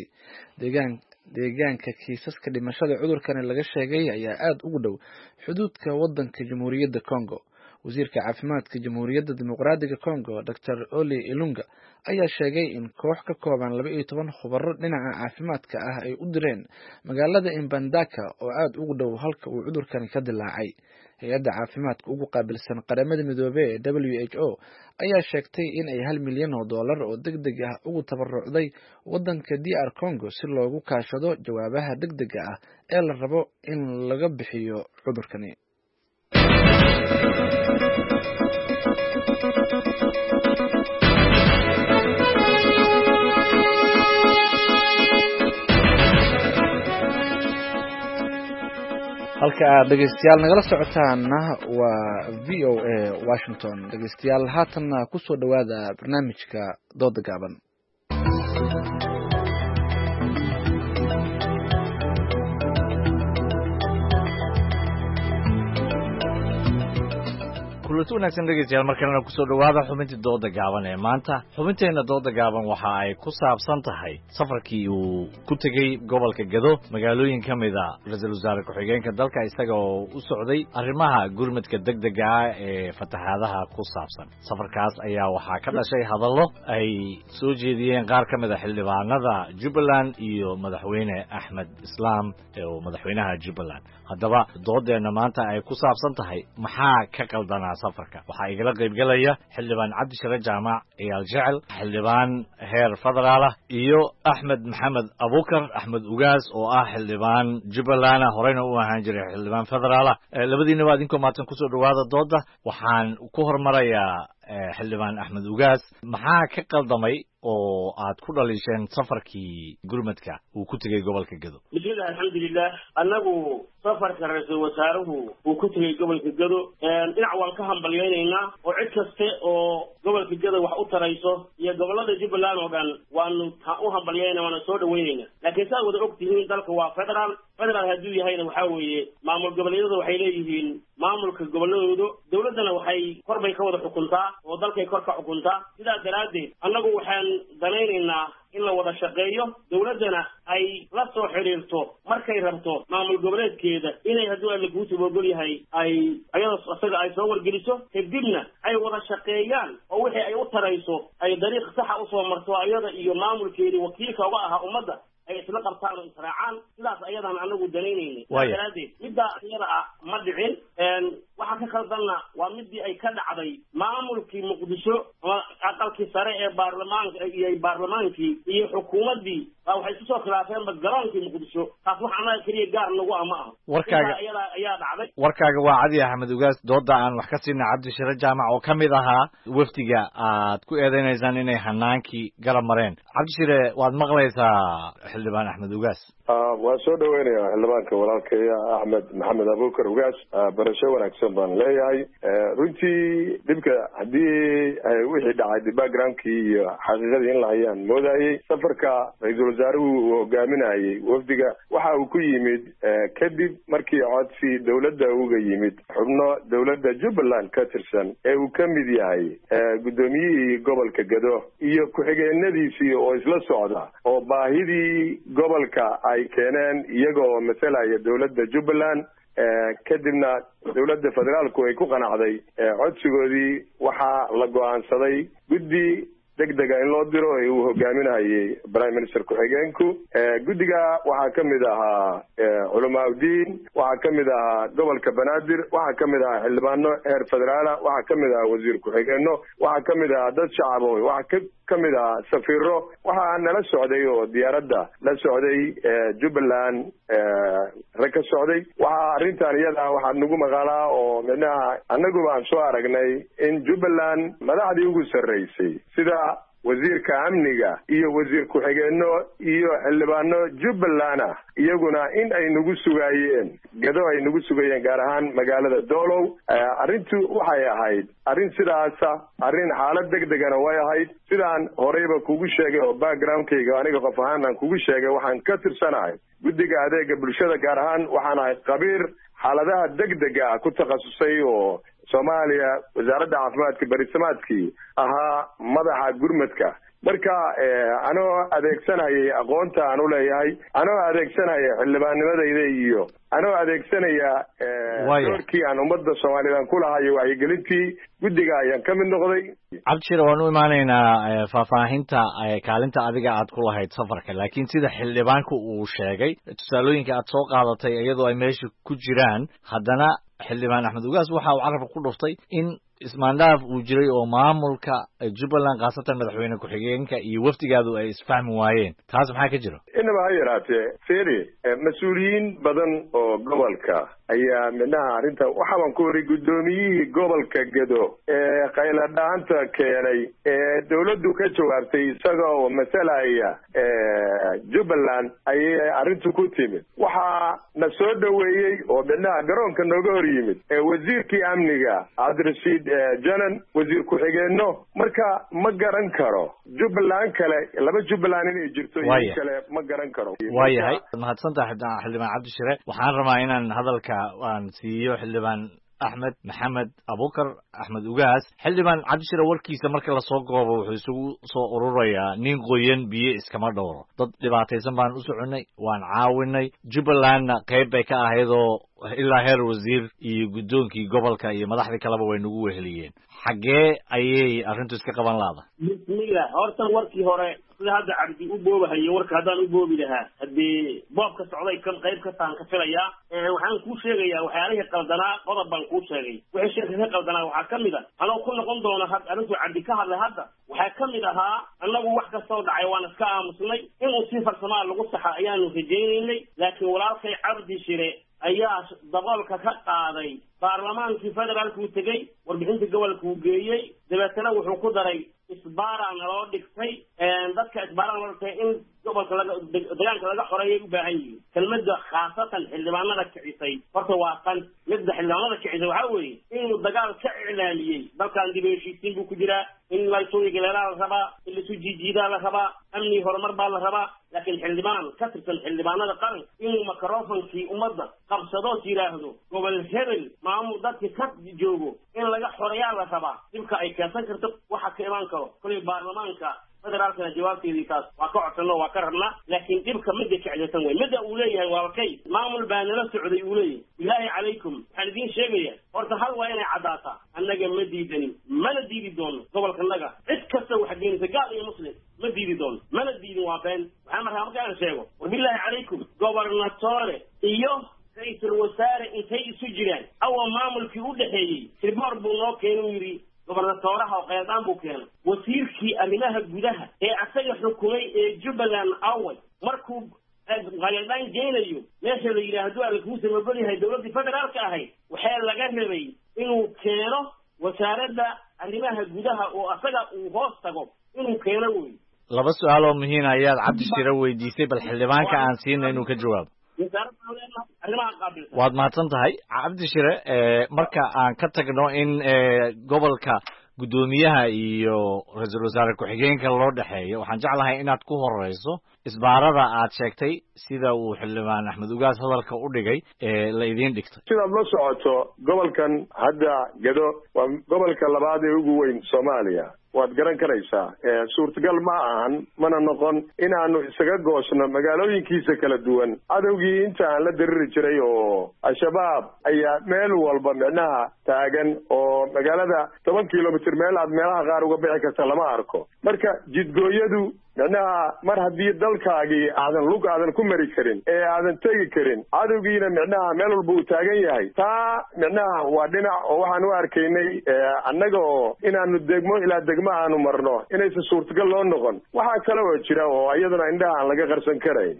deegaanka kiisaska dhimashada cudurkan laga sheegay ayaa aad ugu dhow xuduudka wadanka Jamhuuriyadda Congo. wasiirka caafimaadka Jamhuuriyadda Dimuqraadiga Congo Dr. Oli Ilunga ayaa sheegay in koox ka kooban 12 khubaro dhinaca caafimaadka ah ay u direen magaalada Mbandaka oo aad ugu dhow halka uu cudurkan ka dilaacay. hay'adda caafimaadka ugu qaabilsan qaramada midoobay ee WHO ayaa sheegtay in ay $1 milyan oo degdeg ah ugu tabarucday wadanka DR Congo si loogu kaashado jawaabaha degdega ah ee la rabo in laga bixiyo cudurkani. halka aad dhegeystayaal nagala socotaana waa VOA Washington. dhegeystayaal haatanna ku soo dhawaada barnaamijka dooda gaaban. kulanti wanaagsan dhegeystayaal markalena kusoo dhawaada xubintii dooda gaaban ee maanta. xubinteena dooda gaaban waxa ay ku saabsan tahay safarkii uu ku tegey gobolka Gado, magaalooyin ka mid ah ra'iisul wasaare ku-xigeenka dalka isaga oo u socday arrimaha gurmadka degdega ah ee fatahaadaha ku saabsan. safarkaas ayaa waxaa ka dhashay hadallo ay soo jeediyeen qaar ka mid ah xildhibaanada Jubbaland iyo madaxweyne Axmed Islaam oo madaxweynaha Jubbaland. haddaba doodeena maanta ay ku saabsan tahay maxaa ka qaldanaa safarka. waxaa igala qaybgalaya xildhibaan Cabdi Shire Jaamac Ciyaal Jecel, xildhibaan heer federaal iyo Axmed Maxamed Abukar Axmed Ugaas oo ah xildhibaan Jubbaland horeyna u ahaan jiray xildhibaan federaal. labadiina waa idinko maatan kusoo dhawaada dooda. waxaan ku hormarayaa xildhibaan Axmed Ugaas. maxaa ka qaldamay oo aad ku dhaliisheen safarkii gurmadka uu ku tegey gobolka Gado? bismillah alxamdulilah. annagu safarka ra'iisul wasaaruhu uu ku tegey gobolka Gado dhinac waan ka hambalyaynaynaa oo cid kaste oo gobolka Gado wax u tarayso iyo gobolada Jubbaland oo dhan waanu u hambalyaynaa, waana soo dhawaynaynaa. laakiin saa wada ogtihiin dalka waa federaal hadduu yahayna waxaa weeye maamul goboleedyada waxay leeyihiin maamulka goboladoodu, dawladdana waxay kor bay ka wada xukuntaa oo dalkay kor ka xukuntaa. sidaa daraaddeed annagu waxaan danaynaynaa in la wada shaqeeyo, dawladdana ay la soo xidhiirto markay rabto maamul goboleedkeeda inay hadduu alla guusib ogol yahay ay ayada isaga ay soo wargeliso, kadibna ay wada shaqeeyaan oo wixii ay u tarayso ay dariiq saxa usoo marto ayada iyo maamulkeedii wakiilka uga ahaa ummadda ay isla qabtaan oo israacaan. sidaas ayadaan anagu danaynaynay. daraadeed middaa iyada ah ma dhicin. waxaa ka khaldanna waa midii ay ka dhacday maamulkii Muqdisho aqalkii sare ee baarlamaankii iyo xukuumaddii waxay isku soo khilaafeenba garoonkii muqdisho taas wax annaga keliya gaar nagu ama ah warkaaga ayaa dhacday warkaaga waa cadi axmed ugaas dooda aan wax ka siina cabdishire jaamac oo ka mid ahaa wafdiga aad ku eedeynaysaan inay hanaankii garab mareen cabdishire waad maqlaysaa xildhibaan axmed ugaas waan soo dhaweynayaa xildhibaanka walaalkaya axmed maxamed abuukar ugaas barasho wanaagsan baan leeyahay runtii dhibka haddii wixii dhacay backgroundkii iyo xaqiiqadii in la hayaan moodayey safarka ra-iisul wasaaruhu uu hogaaminayey wafdiga waxa uu ku yimid kadib markii codsi dowladda uga yimid xubno dowladda jubbaland ka tirsan ee uu ka mid yahay guddoomiyihii gobolka gado iyo ku-xigeenadiisii oo isla socda oo baahidii gobolka ay keeneen iyaga oo masalaya dowladda jubbaland kadibna dowladda federaalku ay ku qanacday codsigoodii waxaa la go'aansaday guddi degdega in loo diro ee uu hogaaminayay prime minister ku-xigeenku guddiga waxaa ka mid ahaa culamaa udiin waxaa ka mid ahaa gobolka banaadir waxaa ka mid ahaa xildhibaano heer federaala waxaa ka mid ahaa wasiir ku-xigeenno waxaa ka mid ahaa dad shacabo waxaa ka mid ahaa safiiro waxaa nala socday oo diyaaradda la socday jubbaland rag ka socday waxaa arrintan iyada waxaa nagu maqalaa oo midnaha annaguba aan soo aragnay in jubbaland madaxdii ugu sarraysay sida wasiirka amniga iyo wasiir ku-xigeenno iyo xildhibaano jubbaland ah iyaguna in ay nagu sugayeen gado ay nagu sugayeen gaar ahaan magaalada doolow arrintu waxay ahayd arrin sidaasa arrin xaalad degdegana way ahayd sidaan horeyba kugu sheegay oo backgroundkayga aniga qof ahaan aan kugu sheegay waxaan ka tirsanahay guddiga adeega bulshada gaar ahaan waxaan ahay khabiir xaaladaha degdega ah ku takhasusay oo soomaaliya wasaaradda caafimaadka berisamaadkii ahaa madaxa gurmadka marka anoo adeegsanayay aqoonta aan u leeyahay anoo adeegsanaya xildhibaannimadayda iyo anoo adeegsanaya doorkii aan ummadda soomaaliyeed ku lahayo wacyigelintii guddiga ayaan ka mid noqday cabdishire waan u imaanaynaa faahfaahinta kaalinta adiga aad ku lahayd safarka laakiin sida xildhibaanku uu sheegay tusaalooyinka aad soo qaadatay iyadoo ay meesha ku jiraan haddana xildhibaan axmed ugaas waxa uu carabka ku dhuftay in ismaandhaaf uu jiray oo maamulka jubbaland khaasatan madaxweyne ku-xigeenka iyo wafdigaadu ay isfahmi waayeen taas maxaa ka jiro inaba ha yaraatee feri mas-uuliyiin badan oo gobolka ayaa midnaha arrinta waxaabaan ku wari guddoomiyihii gobolka gado ee khayladhaanta keenay ee dowladdu ka jawaabtay isaga oo masalaya jubbaland ayay arrintu ku timid waxaa na soo dhoweeyey oo midnaha garoonka nooga hor yimid wasiirkii amniga cabdirashiid janan wasiir ku-xigeenno marka ma garan karo jubbaland kale laba jubbaland inay jirto iyo kale ma garan karo waayahay mahadsantahay xildhibaan cabdishire waxaan rabaa inaan hadalka aan siiyo xildhibaan axmed maxamed abuukar axmed ugaas xildhibaan cabdishire warkiisa marka lasoo goobo wuxuu isugu soo ururayaa nin qoyan biyo iskama dhowro dad dhibaataysan baan u soconay waan caawinay jubbalandna qayb bay ka ahaydoo ilaa heer wasiir iyo guddoonkii gobolka iyo madaxdii kaleba way nagu weheliyeen xaggee ayay arrintu iska qaban laada bismillah horta warkii hore sida hadda cabdi u boobahayo warka haddaan u boobi lahaa haddii boobka socday kan qayb kastaan ka filayaa waxaan kuu sheegayaa waxyaalihii qaldanaa qodob baan kuu sheegay wixii shirka ka qaldanaa waxaa ka mid a anoo ku noqon doona arrintuu cabdi ka hadlay hadda waxaa ka mid ahaa annagu wax kastoo dhacay waan iska aamusnay inuu si farsamaa lagu saxa ayaanu rajaynaynay laakiin walaalkay cabdi shire ayaa daboolka ka qaaday baarlamaankii federaalkuu tegey warbixinta gobolka uu geeyey dabeetana wuxuu ku daray isbaara naloo dhigtay dadka isbaara naloo dhigtay in gobolka deegaanka laga xoreeyay u baahan yihiin kelmadda khaasatan xildhibaanada kicisay horta waa tan midda xildhibaanada kicisay waxaa weeye inuu dagaal ka iclaamiyey dalkan dib u heshiisiin buu ku jiraa in laysuugaleelaa la rabaa in laisu jiijiidaa la rabaa amni horumar baa la rabaa laakiin xildhibaan ka tirsan xildhibaanada qaranka inuu microfonkii ummadda qabsadoos yidhaahdo gobol hebel maamul dadka ka joogo in laga xoreeyaa la rabaa dhibka ay keensan karto waxa ka imaan karo kolay baarlamaanka federaalkana jawaabteedii taas waa ka codsano waa ka rabnaa laakiin dhibka midda kicdaysan wey midda uu leeyahay waa kay maamul baa nala socday uu leeyahay bilaahi calaykum waxaan idiin sheegaya horta hal waa inay caddaataa annaga ma diidanin mana diidi doono gobolkanaga cid kasta wax diinaysa gaal iyo muslim ma diidi doono mana diidin waa been waxaan markaa markaan sheego war bilaahi calaykum gobernatore iyo ra-iisul wasaare intay isu jiraan awa maamulkii u dhexeeyey sirboor buu noo keenuu yidhi gobernatooraha oo qeydaan buu keenay wasiirkii arrimaha gudaha ee asaga xukumay ee Jubbaland away markuu qeydaan geenayo meesha la yiraahdo alkuu sabab yahay dawladda federaalka ahay waxaa laga rabay inuu keeno wasaaradda arrimaha gudaha oo asaga uu hoos tago inuu keeno way laba su'aal oo muhiim ah ayaad Cabdi Shire weydiisay bal xildhibaanka aan siinay inuu ka jawaabo waad mahadsan tahay Cabdi Shire marka aan ka tagno in gobolka gudoomiyaha iyo ra'iisul wasaare ku-xigeenka loo dhaxeeyo waxaan jeclahay inaad ku horeyso isbaarada aad sheegtay sida uu xildhibaan Axmed Ugaas hadalka u dhigay la idin dhigtay sidaad la socoto gobolkan hadda Gado waa gobolka labaad ee ugu weyn Soomaaliya waad garan karaysaa suurtagal ma ahan mana noqon inaanu isaga goosno magaalooyinkiisa kala duwan cadowgii inta aan la diriri jiray oo al-shabaab ayaa meel walba micnaha taagan oo magaalada 10 kilomitir meel aad meelaha qaar uga bixi karta lama arko marka jidgooyadu micnaha mar haddii dalkaagii aadan lug aadan ku mari karin ee aadan tegi karin cadowgiina micnaha meel walba uu taagan yahay taa micnaha waa dhinac oo waxaan u arkaynay annaga oo inaanu degmo ilaa degmo aanu marno inaysan suurtagal loo noqon waxaa kale oo jira oo iyaduna indhaha aan laga qarsan karayn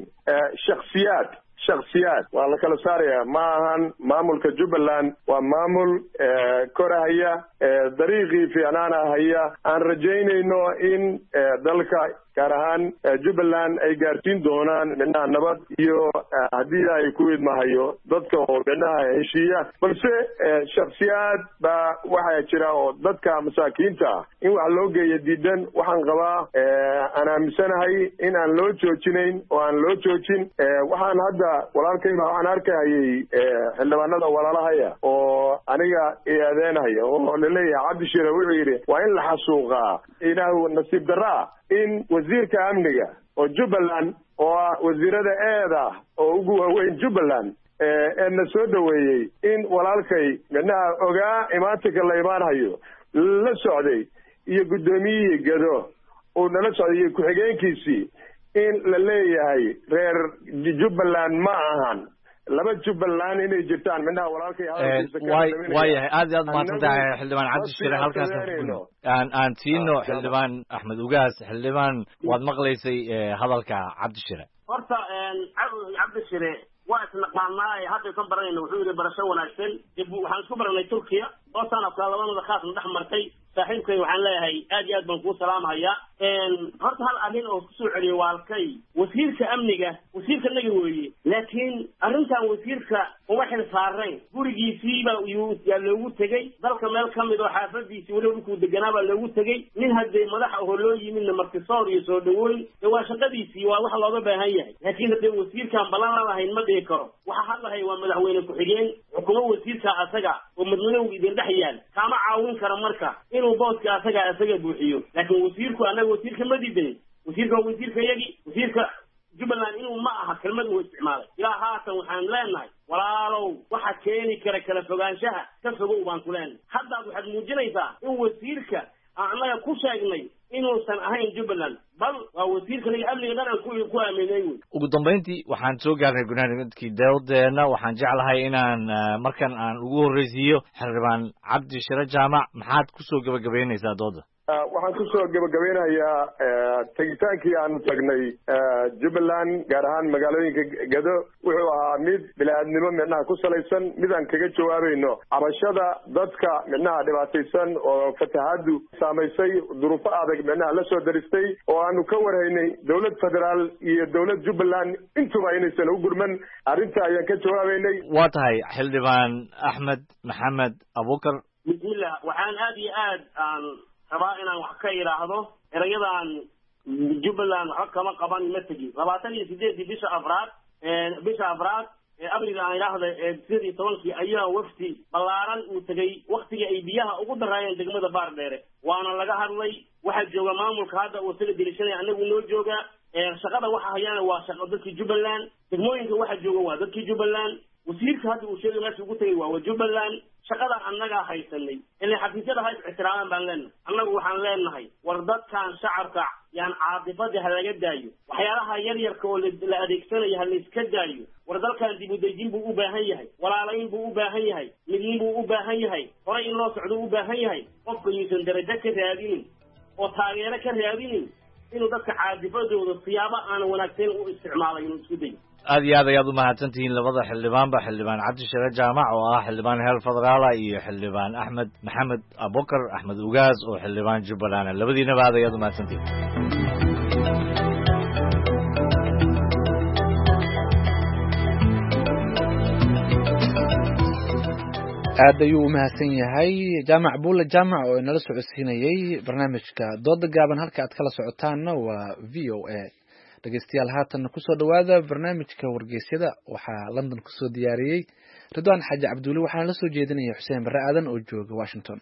shakhsiyaad waa la kala saaraya ma ahan maamulka Jubbaland waa maamul korahaya dariiqii fiicnaana haya aan rajaynayno in dalka gaar ahaan Jubbaland ay gaarsiin doonaan micnaha nabad iyo haddii ay ku idmahayo dadka oo micnaha heshiiya balse shakhsiyaad baa waxaa jira oo dadka masaakiinta in wax loo geeyo diidan waxaan qabaa aan aaminsanahay in aan loo joojinayn oo aan loo joojin waxaan hadda walaalkayba waxaan arkayay xildhibaanada walaalahaya oo aniga eedeenaya oo laleeyahay Cabdi Shire wuxuu yidhi waa in la xasuuqaa inuu nasiib daraa in wasiirka amniga oo Jubbaland oo wasiirada eeda oo ugu weyn Jubbaland na soo dhaweeyay in walaalkay micnaha ogaa imaatinka la imaanayo la socday iyo gudoomiyihii Gado oo nala socday ku-xigeenkiisii in la leeyahay reer Jubbaland ma ahan laba Jubbaland inay jirtaan micnaha walaalkay waayahay aad iyo aad mahadsantahay xildhibaan Cabdi Shire halkaas aan tiino xildhibaan Axmed Ugaas xildhibaan waad maqlaysay hadalka Cabdi Shire horta Cabdi Shire waa isnaqaanaa hadda kan baranayna wuxuu yiri barasho wanaagsan waxaan isku baranay Turkiya oo sanadka labada khaas dhex martay saaxiibkay waxaan leeyahay aad iyo aad baan ku salaamayaa horta hal arrin oo kusoo celiyay waalkay wasiirka amniga wasiirka naga weeye laakiin arrintan wasiirka uma xil saarayn gurigiisiiba yaa loogu tegey dalka meel ka mid oo xaafadiisii weli dhulkuu deganaa baa loogu tegey nin haddee madax ahoo loo yimidna martisoor iyo soo dhaweyn waa shaqadiisii waa waxa looga baahan yahay laakiin haddee wasiirkaan ballan la lahayn ma dhihi karo waxa hadlahay waa madaxweyne ku-xigeen xukumo wasiirka asaga oo madmadowga idin dhex yaal kama caawin kara marka inuu booska asaga buuxiyo laakiin wasiirku anaga wasiirka ma diidan wasiirka yagi wasiirka Jubbaland inuu ma aha kelmad uu isticmaalay ilaa haatan waxaan leenahay walaalow waxa keeni kara kala fogaanshaha ka fogow baan ku leenahay hadda waxaad muujinaysaa in wasiirka anaga ku sheegnay inuusan ahayn Jubbaland bal waa wasiirka laga amniga dhan ku aaminay ugu dambeyntii waxaan soo gaarnay gunaanadkii dawladeena waxaan jeclahay inaan markan aan ugu horeysiiyo xildhibaan Cabdi Shire Jaamac maxaad ku soo gabagabeynaysaa dooda waxaan ku soo gabagabeynayaa tagitaankii aanu tagnay Jubbaland gaar ahaan magaalooyinka Gado wuxuu ahaa mid bini'aadnimo micnaha ku salaysan mid aan kaga jawaabayno cabashada dadka micnaha dhibaataysan oo fatahaadu saamaysay duruufo adag micnaha la soo daristay oo aanu ka warhaynay dowlad federaal iyo dowlad Jubbaland intuba inaysan u gurman arrinta ayaan ka jawaabaynay waa tahay xildhibaan Axmed Maxamed Abuukar bismillah waxaan aad iyo aad aan rabaa inaan wax ka iraahdo erayadan Jubbaland waxa kama qaban ma tagi 28 bisha afraad abriil aan iraahdo 17 ayaa wafti balaaran uu tagay waqtiga ay biyaha ugu daraayeen degmada Baardheere waana laga hadlay waxa jooga maamulka hadda oo sida dilishanay anagu noo jooga shaqada waxa hayaan waa shaqo dadkii Jubbaland degmooyinka waxa jooga waa dadkii Jubbaland wasiirka hadda uu sheegay meesha ugu tagay waa Jubbaland shaqada annaga haysanay ilaa xafiisyada hay ixtiraaman baan leenahay annagu waxaan leenahay war dadkan shacabka yaan caaqibada laga daayo waxyaalaha yar yarka oo la adeegsanayo hal iska daayo war dalkan dib u dejin buu u baahan yahay walaalayn buu u baahan yahay midniin buu u baahan yahay horay in loo socdo u baahan yahay qofka yuusan darajo ka raadinin oo taageero ka raadinin inuu dadka caadifadooda siyaabo aan wanaagsan u isticmaalay inuu isku dayo aad iyo aad ayaad u mahadsantihiin labada xildhibaanba xildhibaan cabdishire jaamac oo ah xildhibaan heer federaala iyo xildhibaan axmed maxamed abubakar axmed ugaas oo xildhibaan jubbaland labadiinaba aad ayaad u mahadsantihiin aad ayuu u mahadsan yahay jaamac buule jaamac oo inala socodsiinayay barnaamijka dooda gaaban halka aad kala socotaanna waa v o a dhegeystayaal haatanna kusoo dhawaada barnaamijka wargeysyada waxaa london kusoo diyaariyey ridwaan xaaji cabduuli waxaana la soo jeedinaya xuseen barre aadan oo jooga washington.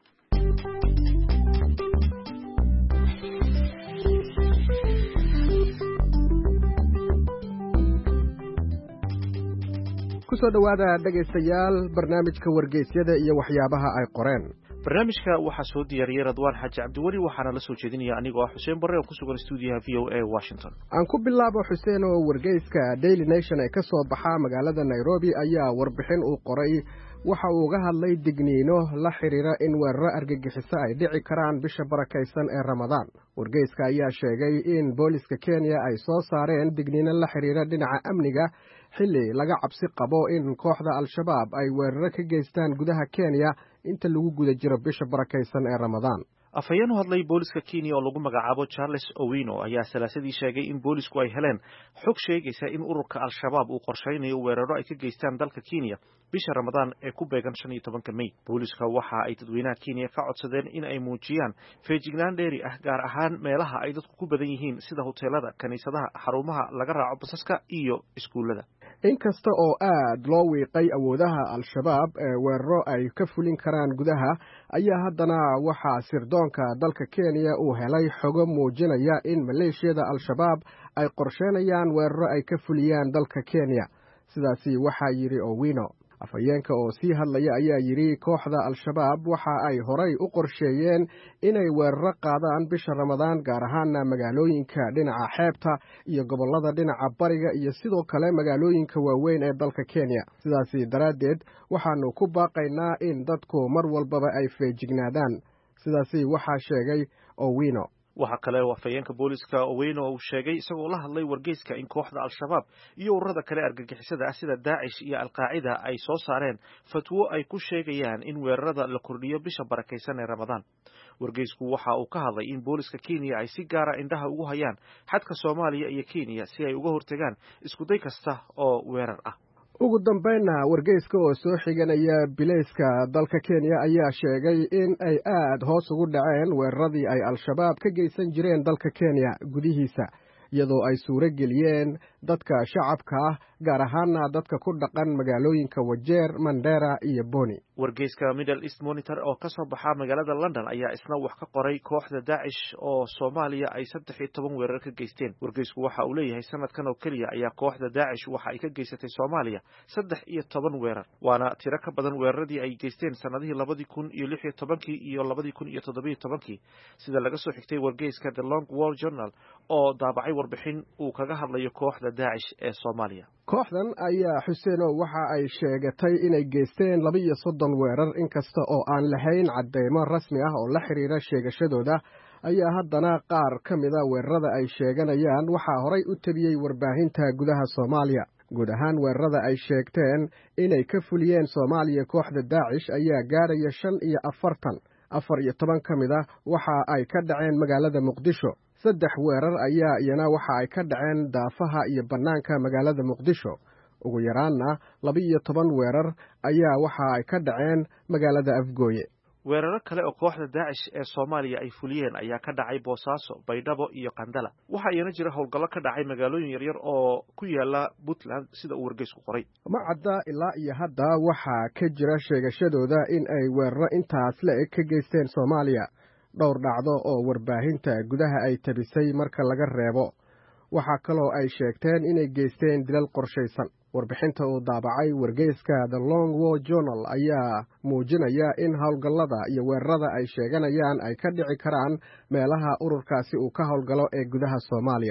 kusoo dhawaada dhegaystayaal barnaamijka wargeysyada iyo waxyaabaha ay qoreen. barnaamijka waxaa soo diyaariyey radwaan xaaji cabdiweli waxaana la soo jeedinaya anigoo ah xuseen barre oo ku sugan stuudiyaha v o a washington. aan ku bilaabo xuseen oo wargeyska daily nation ee ka soo baxa magaalada nairobi ayaa warbixin uu qoray waxa uu uga hadlay digniino la xiriira in weeraro argagixiso ay dhici karaan bisha barakaysan ee ramadaan. wargeyska ayaa sheegay in booliska kenya ay soo saareen digniino la xiriira dhinaca amniga xilli laga cabsi qabo in kooxda al-shabaab ay weeraro ka geystaan gudaha kenya inta lagu guda jiro bisha barakaysan ee ramadaan. afhayeen u hadlay booliska kenya oo lagu magacaabo charles owino ayaa salaasadii sheegay in boolisku ay heleen xog sheegaysa in ururka al-shabaab uu qorshaynayo weeraro ay ka geystaan dalka kenya bisha ramadaan ee ku beegan 15 May. booliska waxa ay dadweynaha kenya ka codsadeen in ay muujiyaan feejignaan dheeri ah gaar ahaan meelaha ay dadku ku badan yihiin sida hoteelada, kaniisadaha, xarumaha laga raaco basaska iyo iskuulada. inkasta oo aad loo wiiqay awoodaha al-shabaab ee weeraro ay ka fulin karaan gudaha ayaa haddana waxaa sirdoonka dalka kenya uu helay xogo muujinaya in maleeshiyada al-shabaab ay qorsheynayaan weeraro ay ka fuliyaan dalka kenya. sidaasi waxaa yidhi owino. afhayeenka oo sii hadlaya ayaa yidhi kooxda al-shabaab waxa ay horay u qorsheeyeen inay weeraro qaadaan bisha ramadaan gaar ahaana magaalooyinka dhinaca xeebta iyo gobollada dhinaca bariga iyo sidoo kale magaalooyinka waaweyn ee dalka kenya. sidaasi daraaddeed waxaanu ku baaqaynaa in dadku mar walbaba ay feejignaadaan. sidaasi waxaa sheegay owino. waxaa kale oo afhayeenka booliska oweyno uu sheegay isagoo la hadlay wargeyska in kooxda al-shabaab iyo ururada kale argagixisada ah sida daacish iyo al-qaacida ay soo saareen fatwo ay ku sheegayaan in weerarada la kordhiyo bisha barakaysan ee ramadaan. wargeysku waxa uu ka hadlay in booliska kenya ay si gaara indhaha ugu hayaan xadka soomaaliya iyo kenya si ay uga hortagaan iskuday kasta oo weerar ah. ugu dambaynna wargeyska oo soo xiganaya bilayska dalka kenya ayaa sheegay in ay aad hoos ugu dhaceen weeraradii ay al-shabaab ka geysan jireen dalka kenya gudihiisa iyadoo ay suuro geliyeen dadka shacabka ah gaar ahaana dadka ku dhaqan magaalooyinka wajeer, mandera iyo boni. wargeyska middle east monitor oo ka soo baxa magaalada london ayaa isna wax ka qoray kooxda daacish oo soomaaliya ay 13 weerar ka geysteen. wargeysku waxa uu leeyahay sanadkan oo keliya ayaa kooxda daacish waxa ay ka geysatay soomaaliya 13 weerar, waana tiro ka badan weeraradii ay geysteen sanadihii 2016 iyo 2017 sida laga soo xigtay wargeyska The Long Wall Journal oo daabacay warbixin uu kaga hadlayo kooxda daacish ee soomaaliya. kooxdan ayaa xuseeno waxa ay sheegatay inay geysteen 32 weerar inkasta oo aan lahayn cadeymo rasmi ah oo la xiriira sheegashadooda ayaa haddana qaar ka mida weerarada ay sheeganayaan waxaa horay u tabiyey warbaahinta gudaha soomaaliya. guud ahaan weerarada ay sheegteen inay ka fuliyeen soomaaliya kooxda daacish ayaa gaaraya 45 ka mida waxa ay ka dhaceen magaalada muqdisho. 3 weerar ayaa iyana waxa ay ka dhaceen daafaha iyo bannaanka magaalada muqdisho. ugu yaraanna 12 weerar ayaa waxa ay ka dhaceen magaalada afgooye. weeraro kale oo kooxda daacish ee soomaaliya ay fuliyeen ayaa ka dhacay boosaaso, baydhabo iyo qandala. waxaa iyana jira howlgallo ka dhacay magaalooyin yaryar oo ku yaala puntland sida uu wargeysku qoray. ma cadda ilaa iyo hadda waxaa ka jira sheegashadooda in ay weeraro intaas la-eg ka geysteen soomaaliya. dhowr dhacdo oo warbaahinta gudaha ay tabisay marka laga reebo. waxaa kaloo ay sheegteen inay geysteen dilal qorshaysan. warbixinta uu daabacay wargeyska The Long Wall Journal ayaa muujinaya in howlgallada iyo weerarada ay sheeganayaan ay ka dhici karaan meelaha ururkaasi uu ka howlgalo ee gudaha soomaaliya.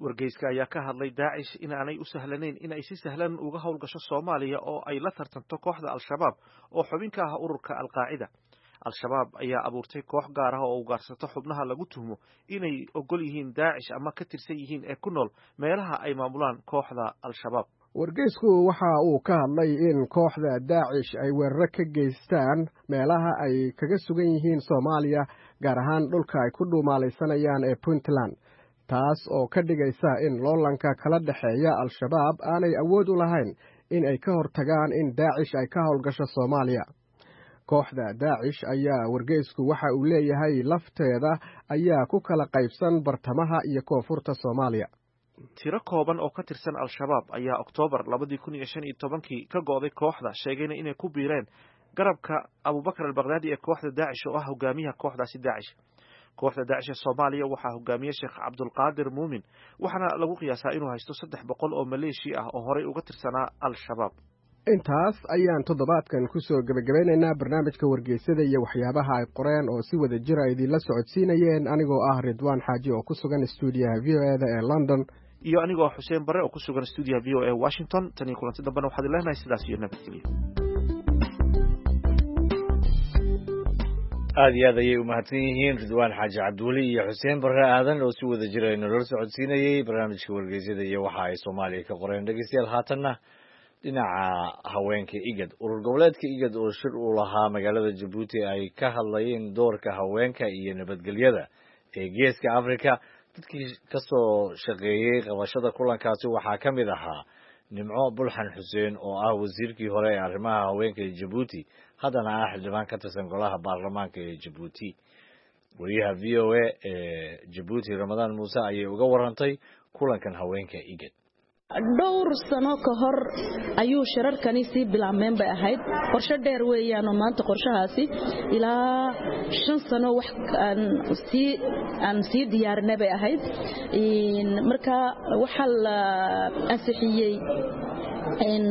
wargeyska ayaa ka hadlay daacish in aanay u sahlanayn in ay si sahlan uga howlgasho Soomaaliya oo ay la tartanto kooxda Al-Shabaab oo xubin ka ah ururka Al-Qaacida. Al-Shabaab ayaa abuurtay koox gaar ah oo u gaarsato xubnaha lagu tuhmo inay ogol yihiin daacish ama ka tirsan yihiin ee ku nool meelaha ay maamulaan kooxda Al-Shabaab. wargeysku waxa uu ka hadlay in kooxda daacish ay weeraro ka geystaan meelaha ay kaga sugan yihiin Soomaaliya gaar ahaan dhulka ay ku dhuumaalaysanayaan ee Puntland, taas oo ka dhigaysa in loolanka kala dhexeeya Al-Shabaab aanay awood u lahayn in ay ka hortagaan in daacish ay ka howlgasho Soomaaliya. kooxda daacish ayaa wargeysku waxa uu leeyahay lafteeda ayaa ku kala qaybsan bartamaha iyo koonfurta Soomaaliya. tiro kooban oo ka tirsan Al-Shabaab ayaa Oktoobar 2015 ka go'day kooxda, sheegayna inay ku biireen garabka Abubakar al-Baghdadi ee kooxda Daacish oo ah hogaamiyaha kooxdaasi Daacish. kooxda Daacish ee Soomaaliya waxaa hogaamiye Sheekh Cabdulqaadir Muumin, waxaana lagu qiyaasaa inuu haysto 300 oo Maleeshiya ah oo horey uga tirsanaa Al-Shabaab. intaas ayaan toddobaadkan ku soo gabagabeynaynaa barnaamijka wargeysada iyo waxyaabaha ay qoreen oo si wada jira idinla socodsiinayeen anigoo ah Ridwaan Xaaji oo ku sugan stuudiyaha VOA ee London iyo anigoo Xuseen Bare oo ku sugan stuudiyaha VOA ee Washington. Tan iyo kulanti dambena waxaad leenahay sidaas iyo nabadgelyo. aad iyo aad ayay u mahadsan yihiin Ridwaan Xaaji Cabduuli iyo Xuseen Bare aadan oo si wada jira inala socodsiinayay barnaamijka wargeysada iyo waxa ay Soomaaliya ka qoreen. dhegeystayaal haatanna dhinaca haweenka IGAD, urur goboleedka IGAD oo shir u lahaa magaalada Jabuuti ay ka hadlayeen doorka haweenka iyo nabadgelyada ee Geeska Afrika. dadkii ka soo shaqeeyay qabashada kulankaasi waxaa ka mid ahaa Nimco Bulxan Xuseen oo ah wasiirkii hore ee arrimaha haweenka ee Jabuuti, haddana ah xildhibaan ka tirsan golaha baarlamaanka ee Jabuuti. wariyaha VOA ee Jabuuti Ramadaan Muuse ayay uga warantay kulankan haweenka IGAD. dhowr sano ka hor ayuu shirarkani sii bilaabmeen bay ahayd. qorshe dheer weeyaan oo maanta qorshahaasi ilaa 5 sano wax aan sii diyaarinay bay ahayd. marka waxa la ansixiyay in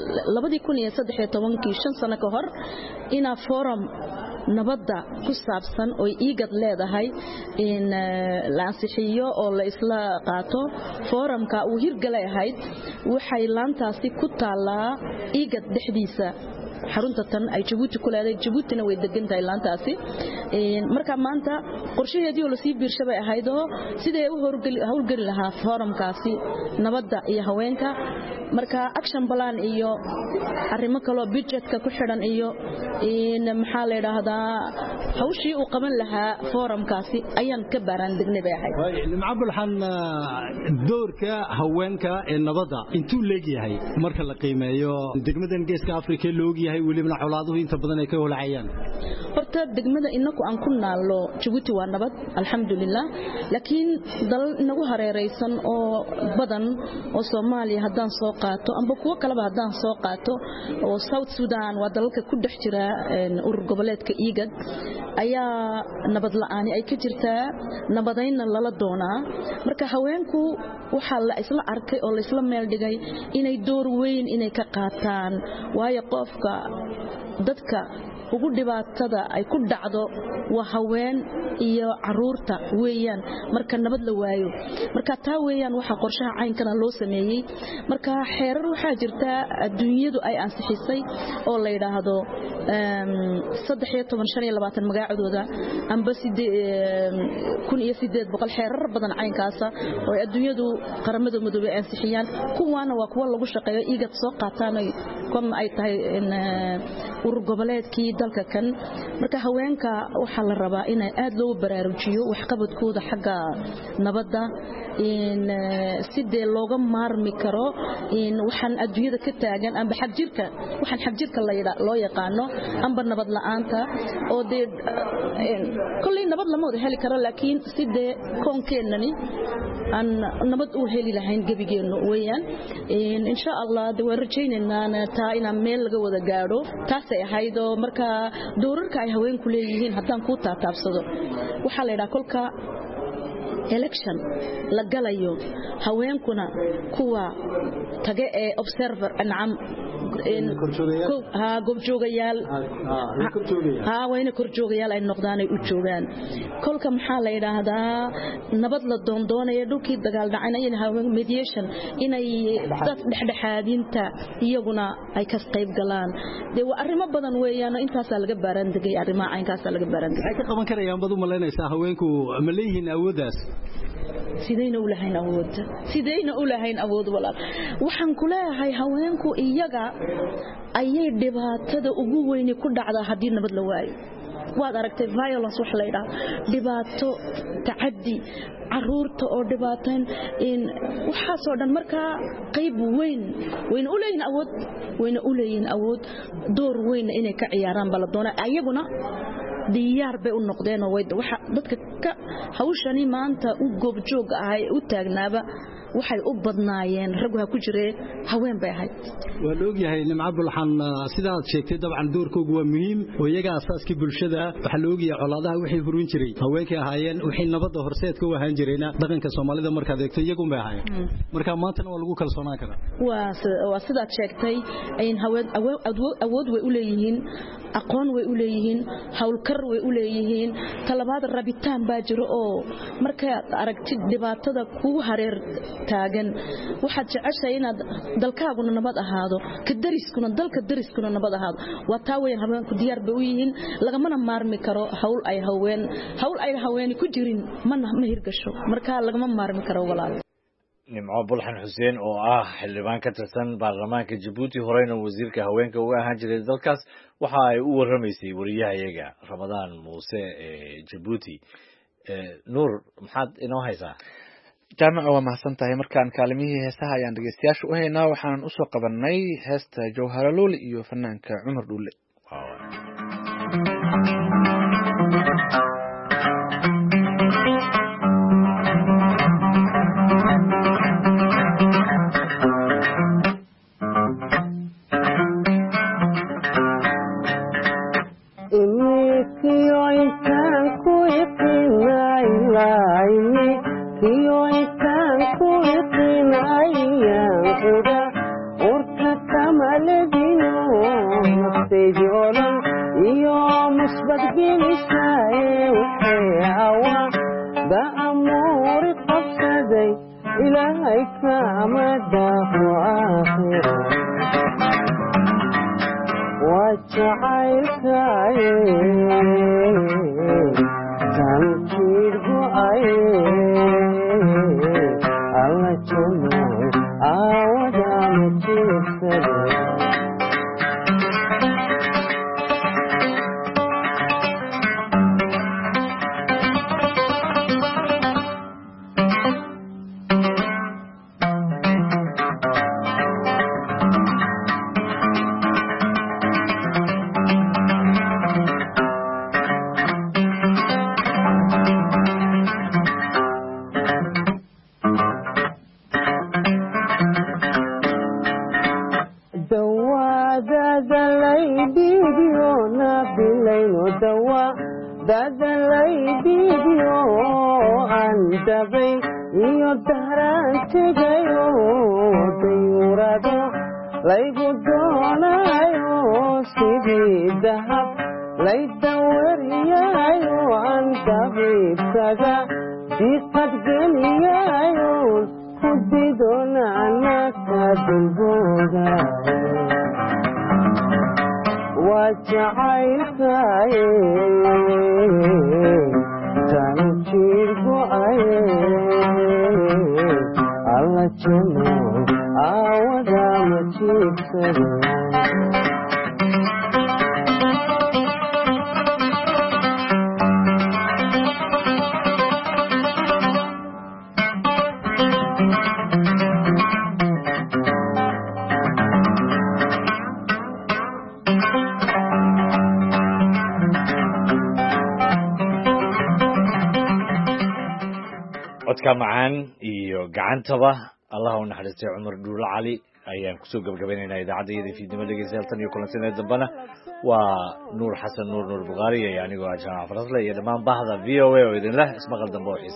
2013 5 sano ka hor ina forum nabadda ku saabsan oo IGAD leedahay in la ansixiyo oo la isla qaato. forumka uu hirgalay ahayd waxay laantaasi ku taalaa IGAD dhexdiisa, xarunta tan ay Jabuuti ku leedahay. Jabuutina way degan tahay laantaasi. marka maanta qorshaheedii oo la sii biirshabay ahayd oo sidee u howlgali lahaa forumkaasi nabadda iyo haweenka. marka action plan iyo arrimo kale oo budgetka ku xidhan iyo maxaa la yiraahdaa hawshii uu qaban lahaa forumkaasi ayaan ka baaraan degnay bay ahayd. Nimco Bulxan, doorka haweenka ee nabadda intuu leeyahay marka la qiimeeyo degmadan Geeska Afrika leeyahay waliba xawlaaduhu inta badan ay ka holacayaan. horta degmada inagu aan ku naallo Jabuuti waa nabad alxamdulillah, laakiin dal inagu hareeraysan oo badan oo Soomaaliya haddaan soo qaato amba kuwa kaleba haddaan soo qaato oo South Sudan waa dalalka ku dhex jira urur goboleedka IGAD ayaa nabad la'aan ay ka jirtaa, nabadayna lala doonaa. marka haweenku waxa la isla arkay oo la isla meel dhigay inay door weyn inay ka qaataan, waayo qofka dadka ugu dhibaatada ay ku dhacdo waa haween iyo caruurta weeyaan marka nabad la waayo. marka taa weeyaan waxa qorshaha caynkana loo sameeyay. marka xeerar waxa jirta adduunyadu ay ansixisay oo la yiraahdo 1325 magacadooda amba 1800 xeerar badan caynkaasa oo adduunyadu qaramada midoobay ansixiyaan. kuwaana waa kuwa lagu shaqeeyo IGAD soo qaataan kuma ay tahay in urur goboleedkii dalka kan. marka haweenka waxa la rabaa in aad loo baraarujiyo waxqabadkooda xagga nabadda in sidee looga maarmi karo in waxaan adduunyada ka taagan amba xagjirka waxaan xagjirka loo yaqaano amba nabad la'aanta oo kulli nabad lama wada heli karo, laakiin sidee koonkeenani aan nabad u heli lahayn gabigeenu weeyaan. insha Allah waan rajaynaynaa taa inaan meel laga wada gaadho. taasay ahayd oo marka doorarka ay haweenku leeyihiin haddaan ku taataabsado waxaa la yiraahdaa kolka election la galayo haweenkuna kuwa tage ee observer anam goobjoogayaal wayna korjoogayaal ay noqdaan ay u joogaan kolka maxaa la yiraahdaa nabad la doondoonaya dhulkii dagaal dhacanayna mediation inay dad dhexdhexaadinta iyaguna ay ka qayb galaan waa arrimo badan weeyaan intaas laga baaran degay arrimaha aynkaas laga baaran degay ay ka qaban karayaan bad u malaynaysaa haweenku ma leeyihiin awoodaas sidayna u lahayn awood walaal waxaan ku leeyahay haweenku iyaga ayay dhibaatada ugu weyn ku dhacdaa hadii nabad la waayo waad aragtay violence wax la yiraahdo dhibaato tacaddi caruurta oo dhibaataan in waxa soo dhan marka qayb weyn u leeyihiin awood door weyn inay ka ciyaaraan baladoona ayaguna diyaar bay u noqdeen oo waxa dadka ka hawshani maanta u goobjoog ah u taagnaaba waxay u badnaayeen ragga ku jireen haween bay ahayd waa loo yahay nimca bulxan sidaad sheegtay dabcan doorkoodu waa muhiim oo iyaga asaaskii bulshada waxa loo yahay colaadaha wixii furin jiray haweenkii ahaayeen wixii nabadda horseedka u ahaan jirayna dhaqanka Soomaalida markaad eegto iyagu ma ahaayeen marka maanta waa lagu kalsoonaan karaa waa sidaad sheegtay in haween awood way u leeyihiin aqoon way u leeyihiin hawlkar way u leeyihiin talabaad rabitaan baa jiro oo marka aragtid dhibaatada kugu hareer taagan waxaad jeceshahay inaad dalkaaguna nabad ahaado ka dariskuna dalka dariskuna nabad ahaado waa taa weyn haweenku diyaar bay u yihiin lagamana maarmi karo hawl ay haween ku jirin ma hirgasho marka lagama maarmi karo walaal nimco bulxan xuseen oo ah xildhibaan ka tirsan baarlamaanka Djibouti horeyna wasiirka haweenka uga ahaan jiray dalkaas waxa ay u waramaysay wariyahayaga Ramadaan Muuse ee Djibouti Nuur maxaad inoo haysaa jaamaca waa mahadsantahay markaan kaalimihii heesaha ayaan dhageystayaasha u haynaa waxaan u soo qabanay heesta Jawharalooli iyo fanaanka Cumar Dhuule codka macaan iyo gacantaba Allah u naxariistay Cumar Dhuule Cali ayaan ku soo gabagabaynaynaa idaacadda fiidnimo dhageystayaal tan iyo kulantina dambana waa Nuur Xasan Nuur Buqaari iyo anigoo Jaamac Farasle iyo dhammaan bahda VOA oo idin leh ismaqal dambe oo xiiso leh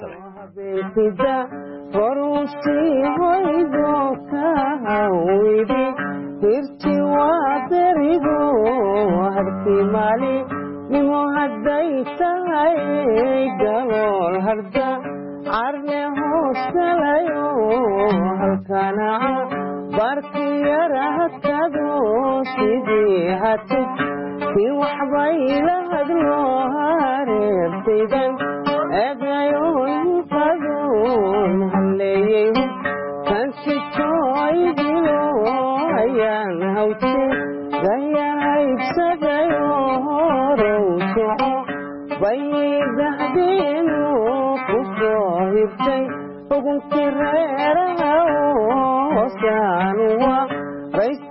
sida horusi hoydo ka hawidi hirti wadarigo harti mali nimo haday tahay galol harda arne hoostalayo halkana barki yarahadkado sidii hati si waxbay la hadlo hareertaydan eegayoon qadoon halleeyey kansitooydilo ayaan hawte gayahaybsadayo horow soco baydahdeenu ku soo hirtay ugunti reeraha hoosaan waa rays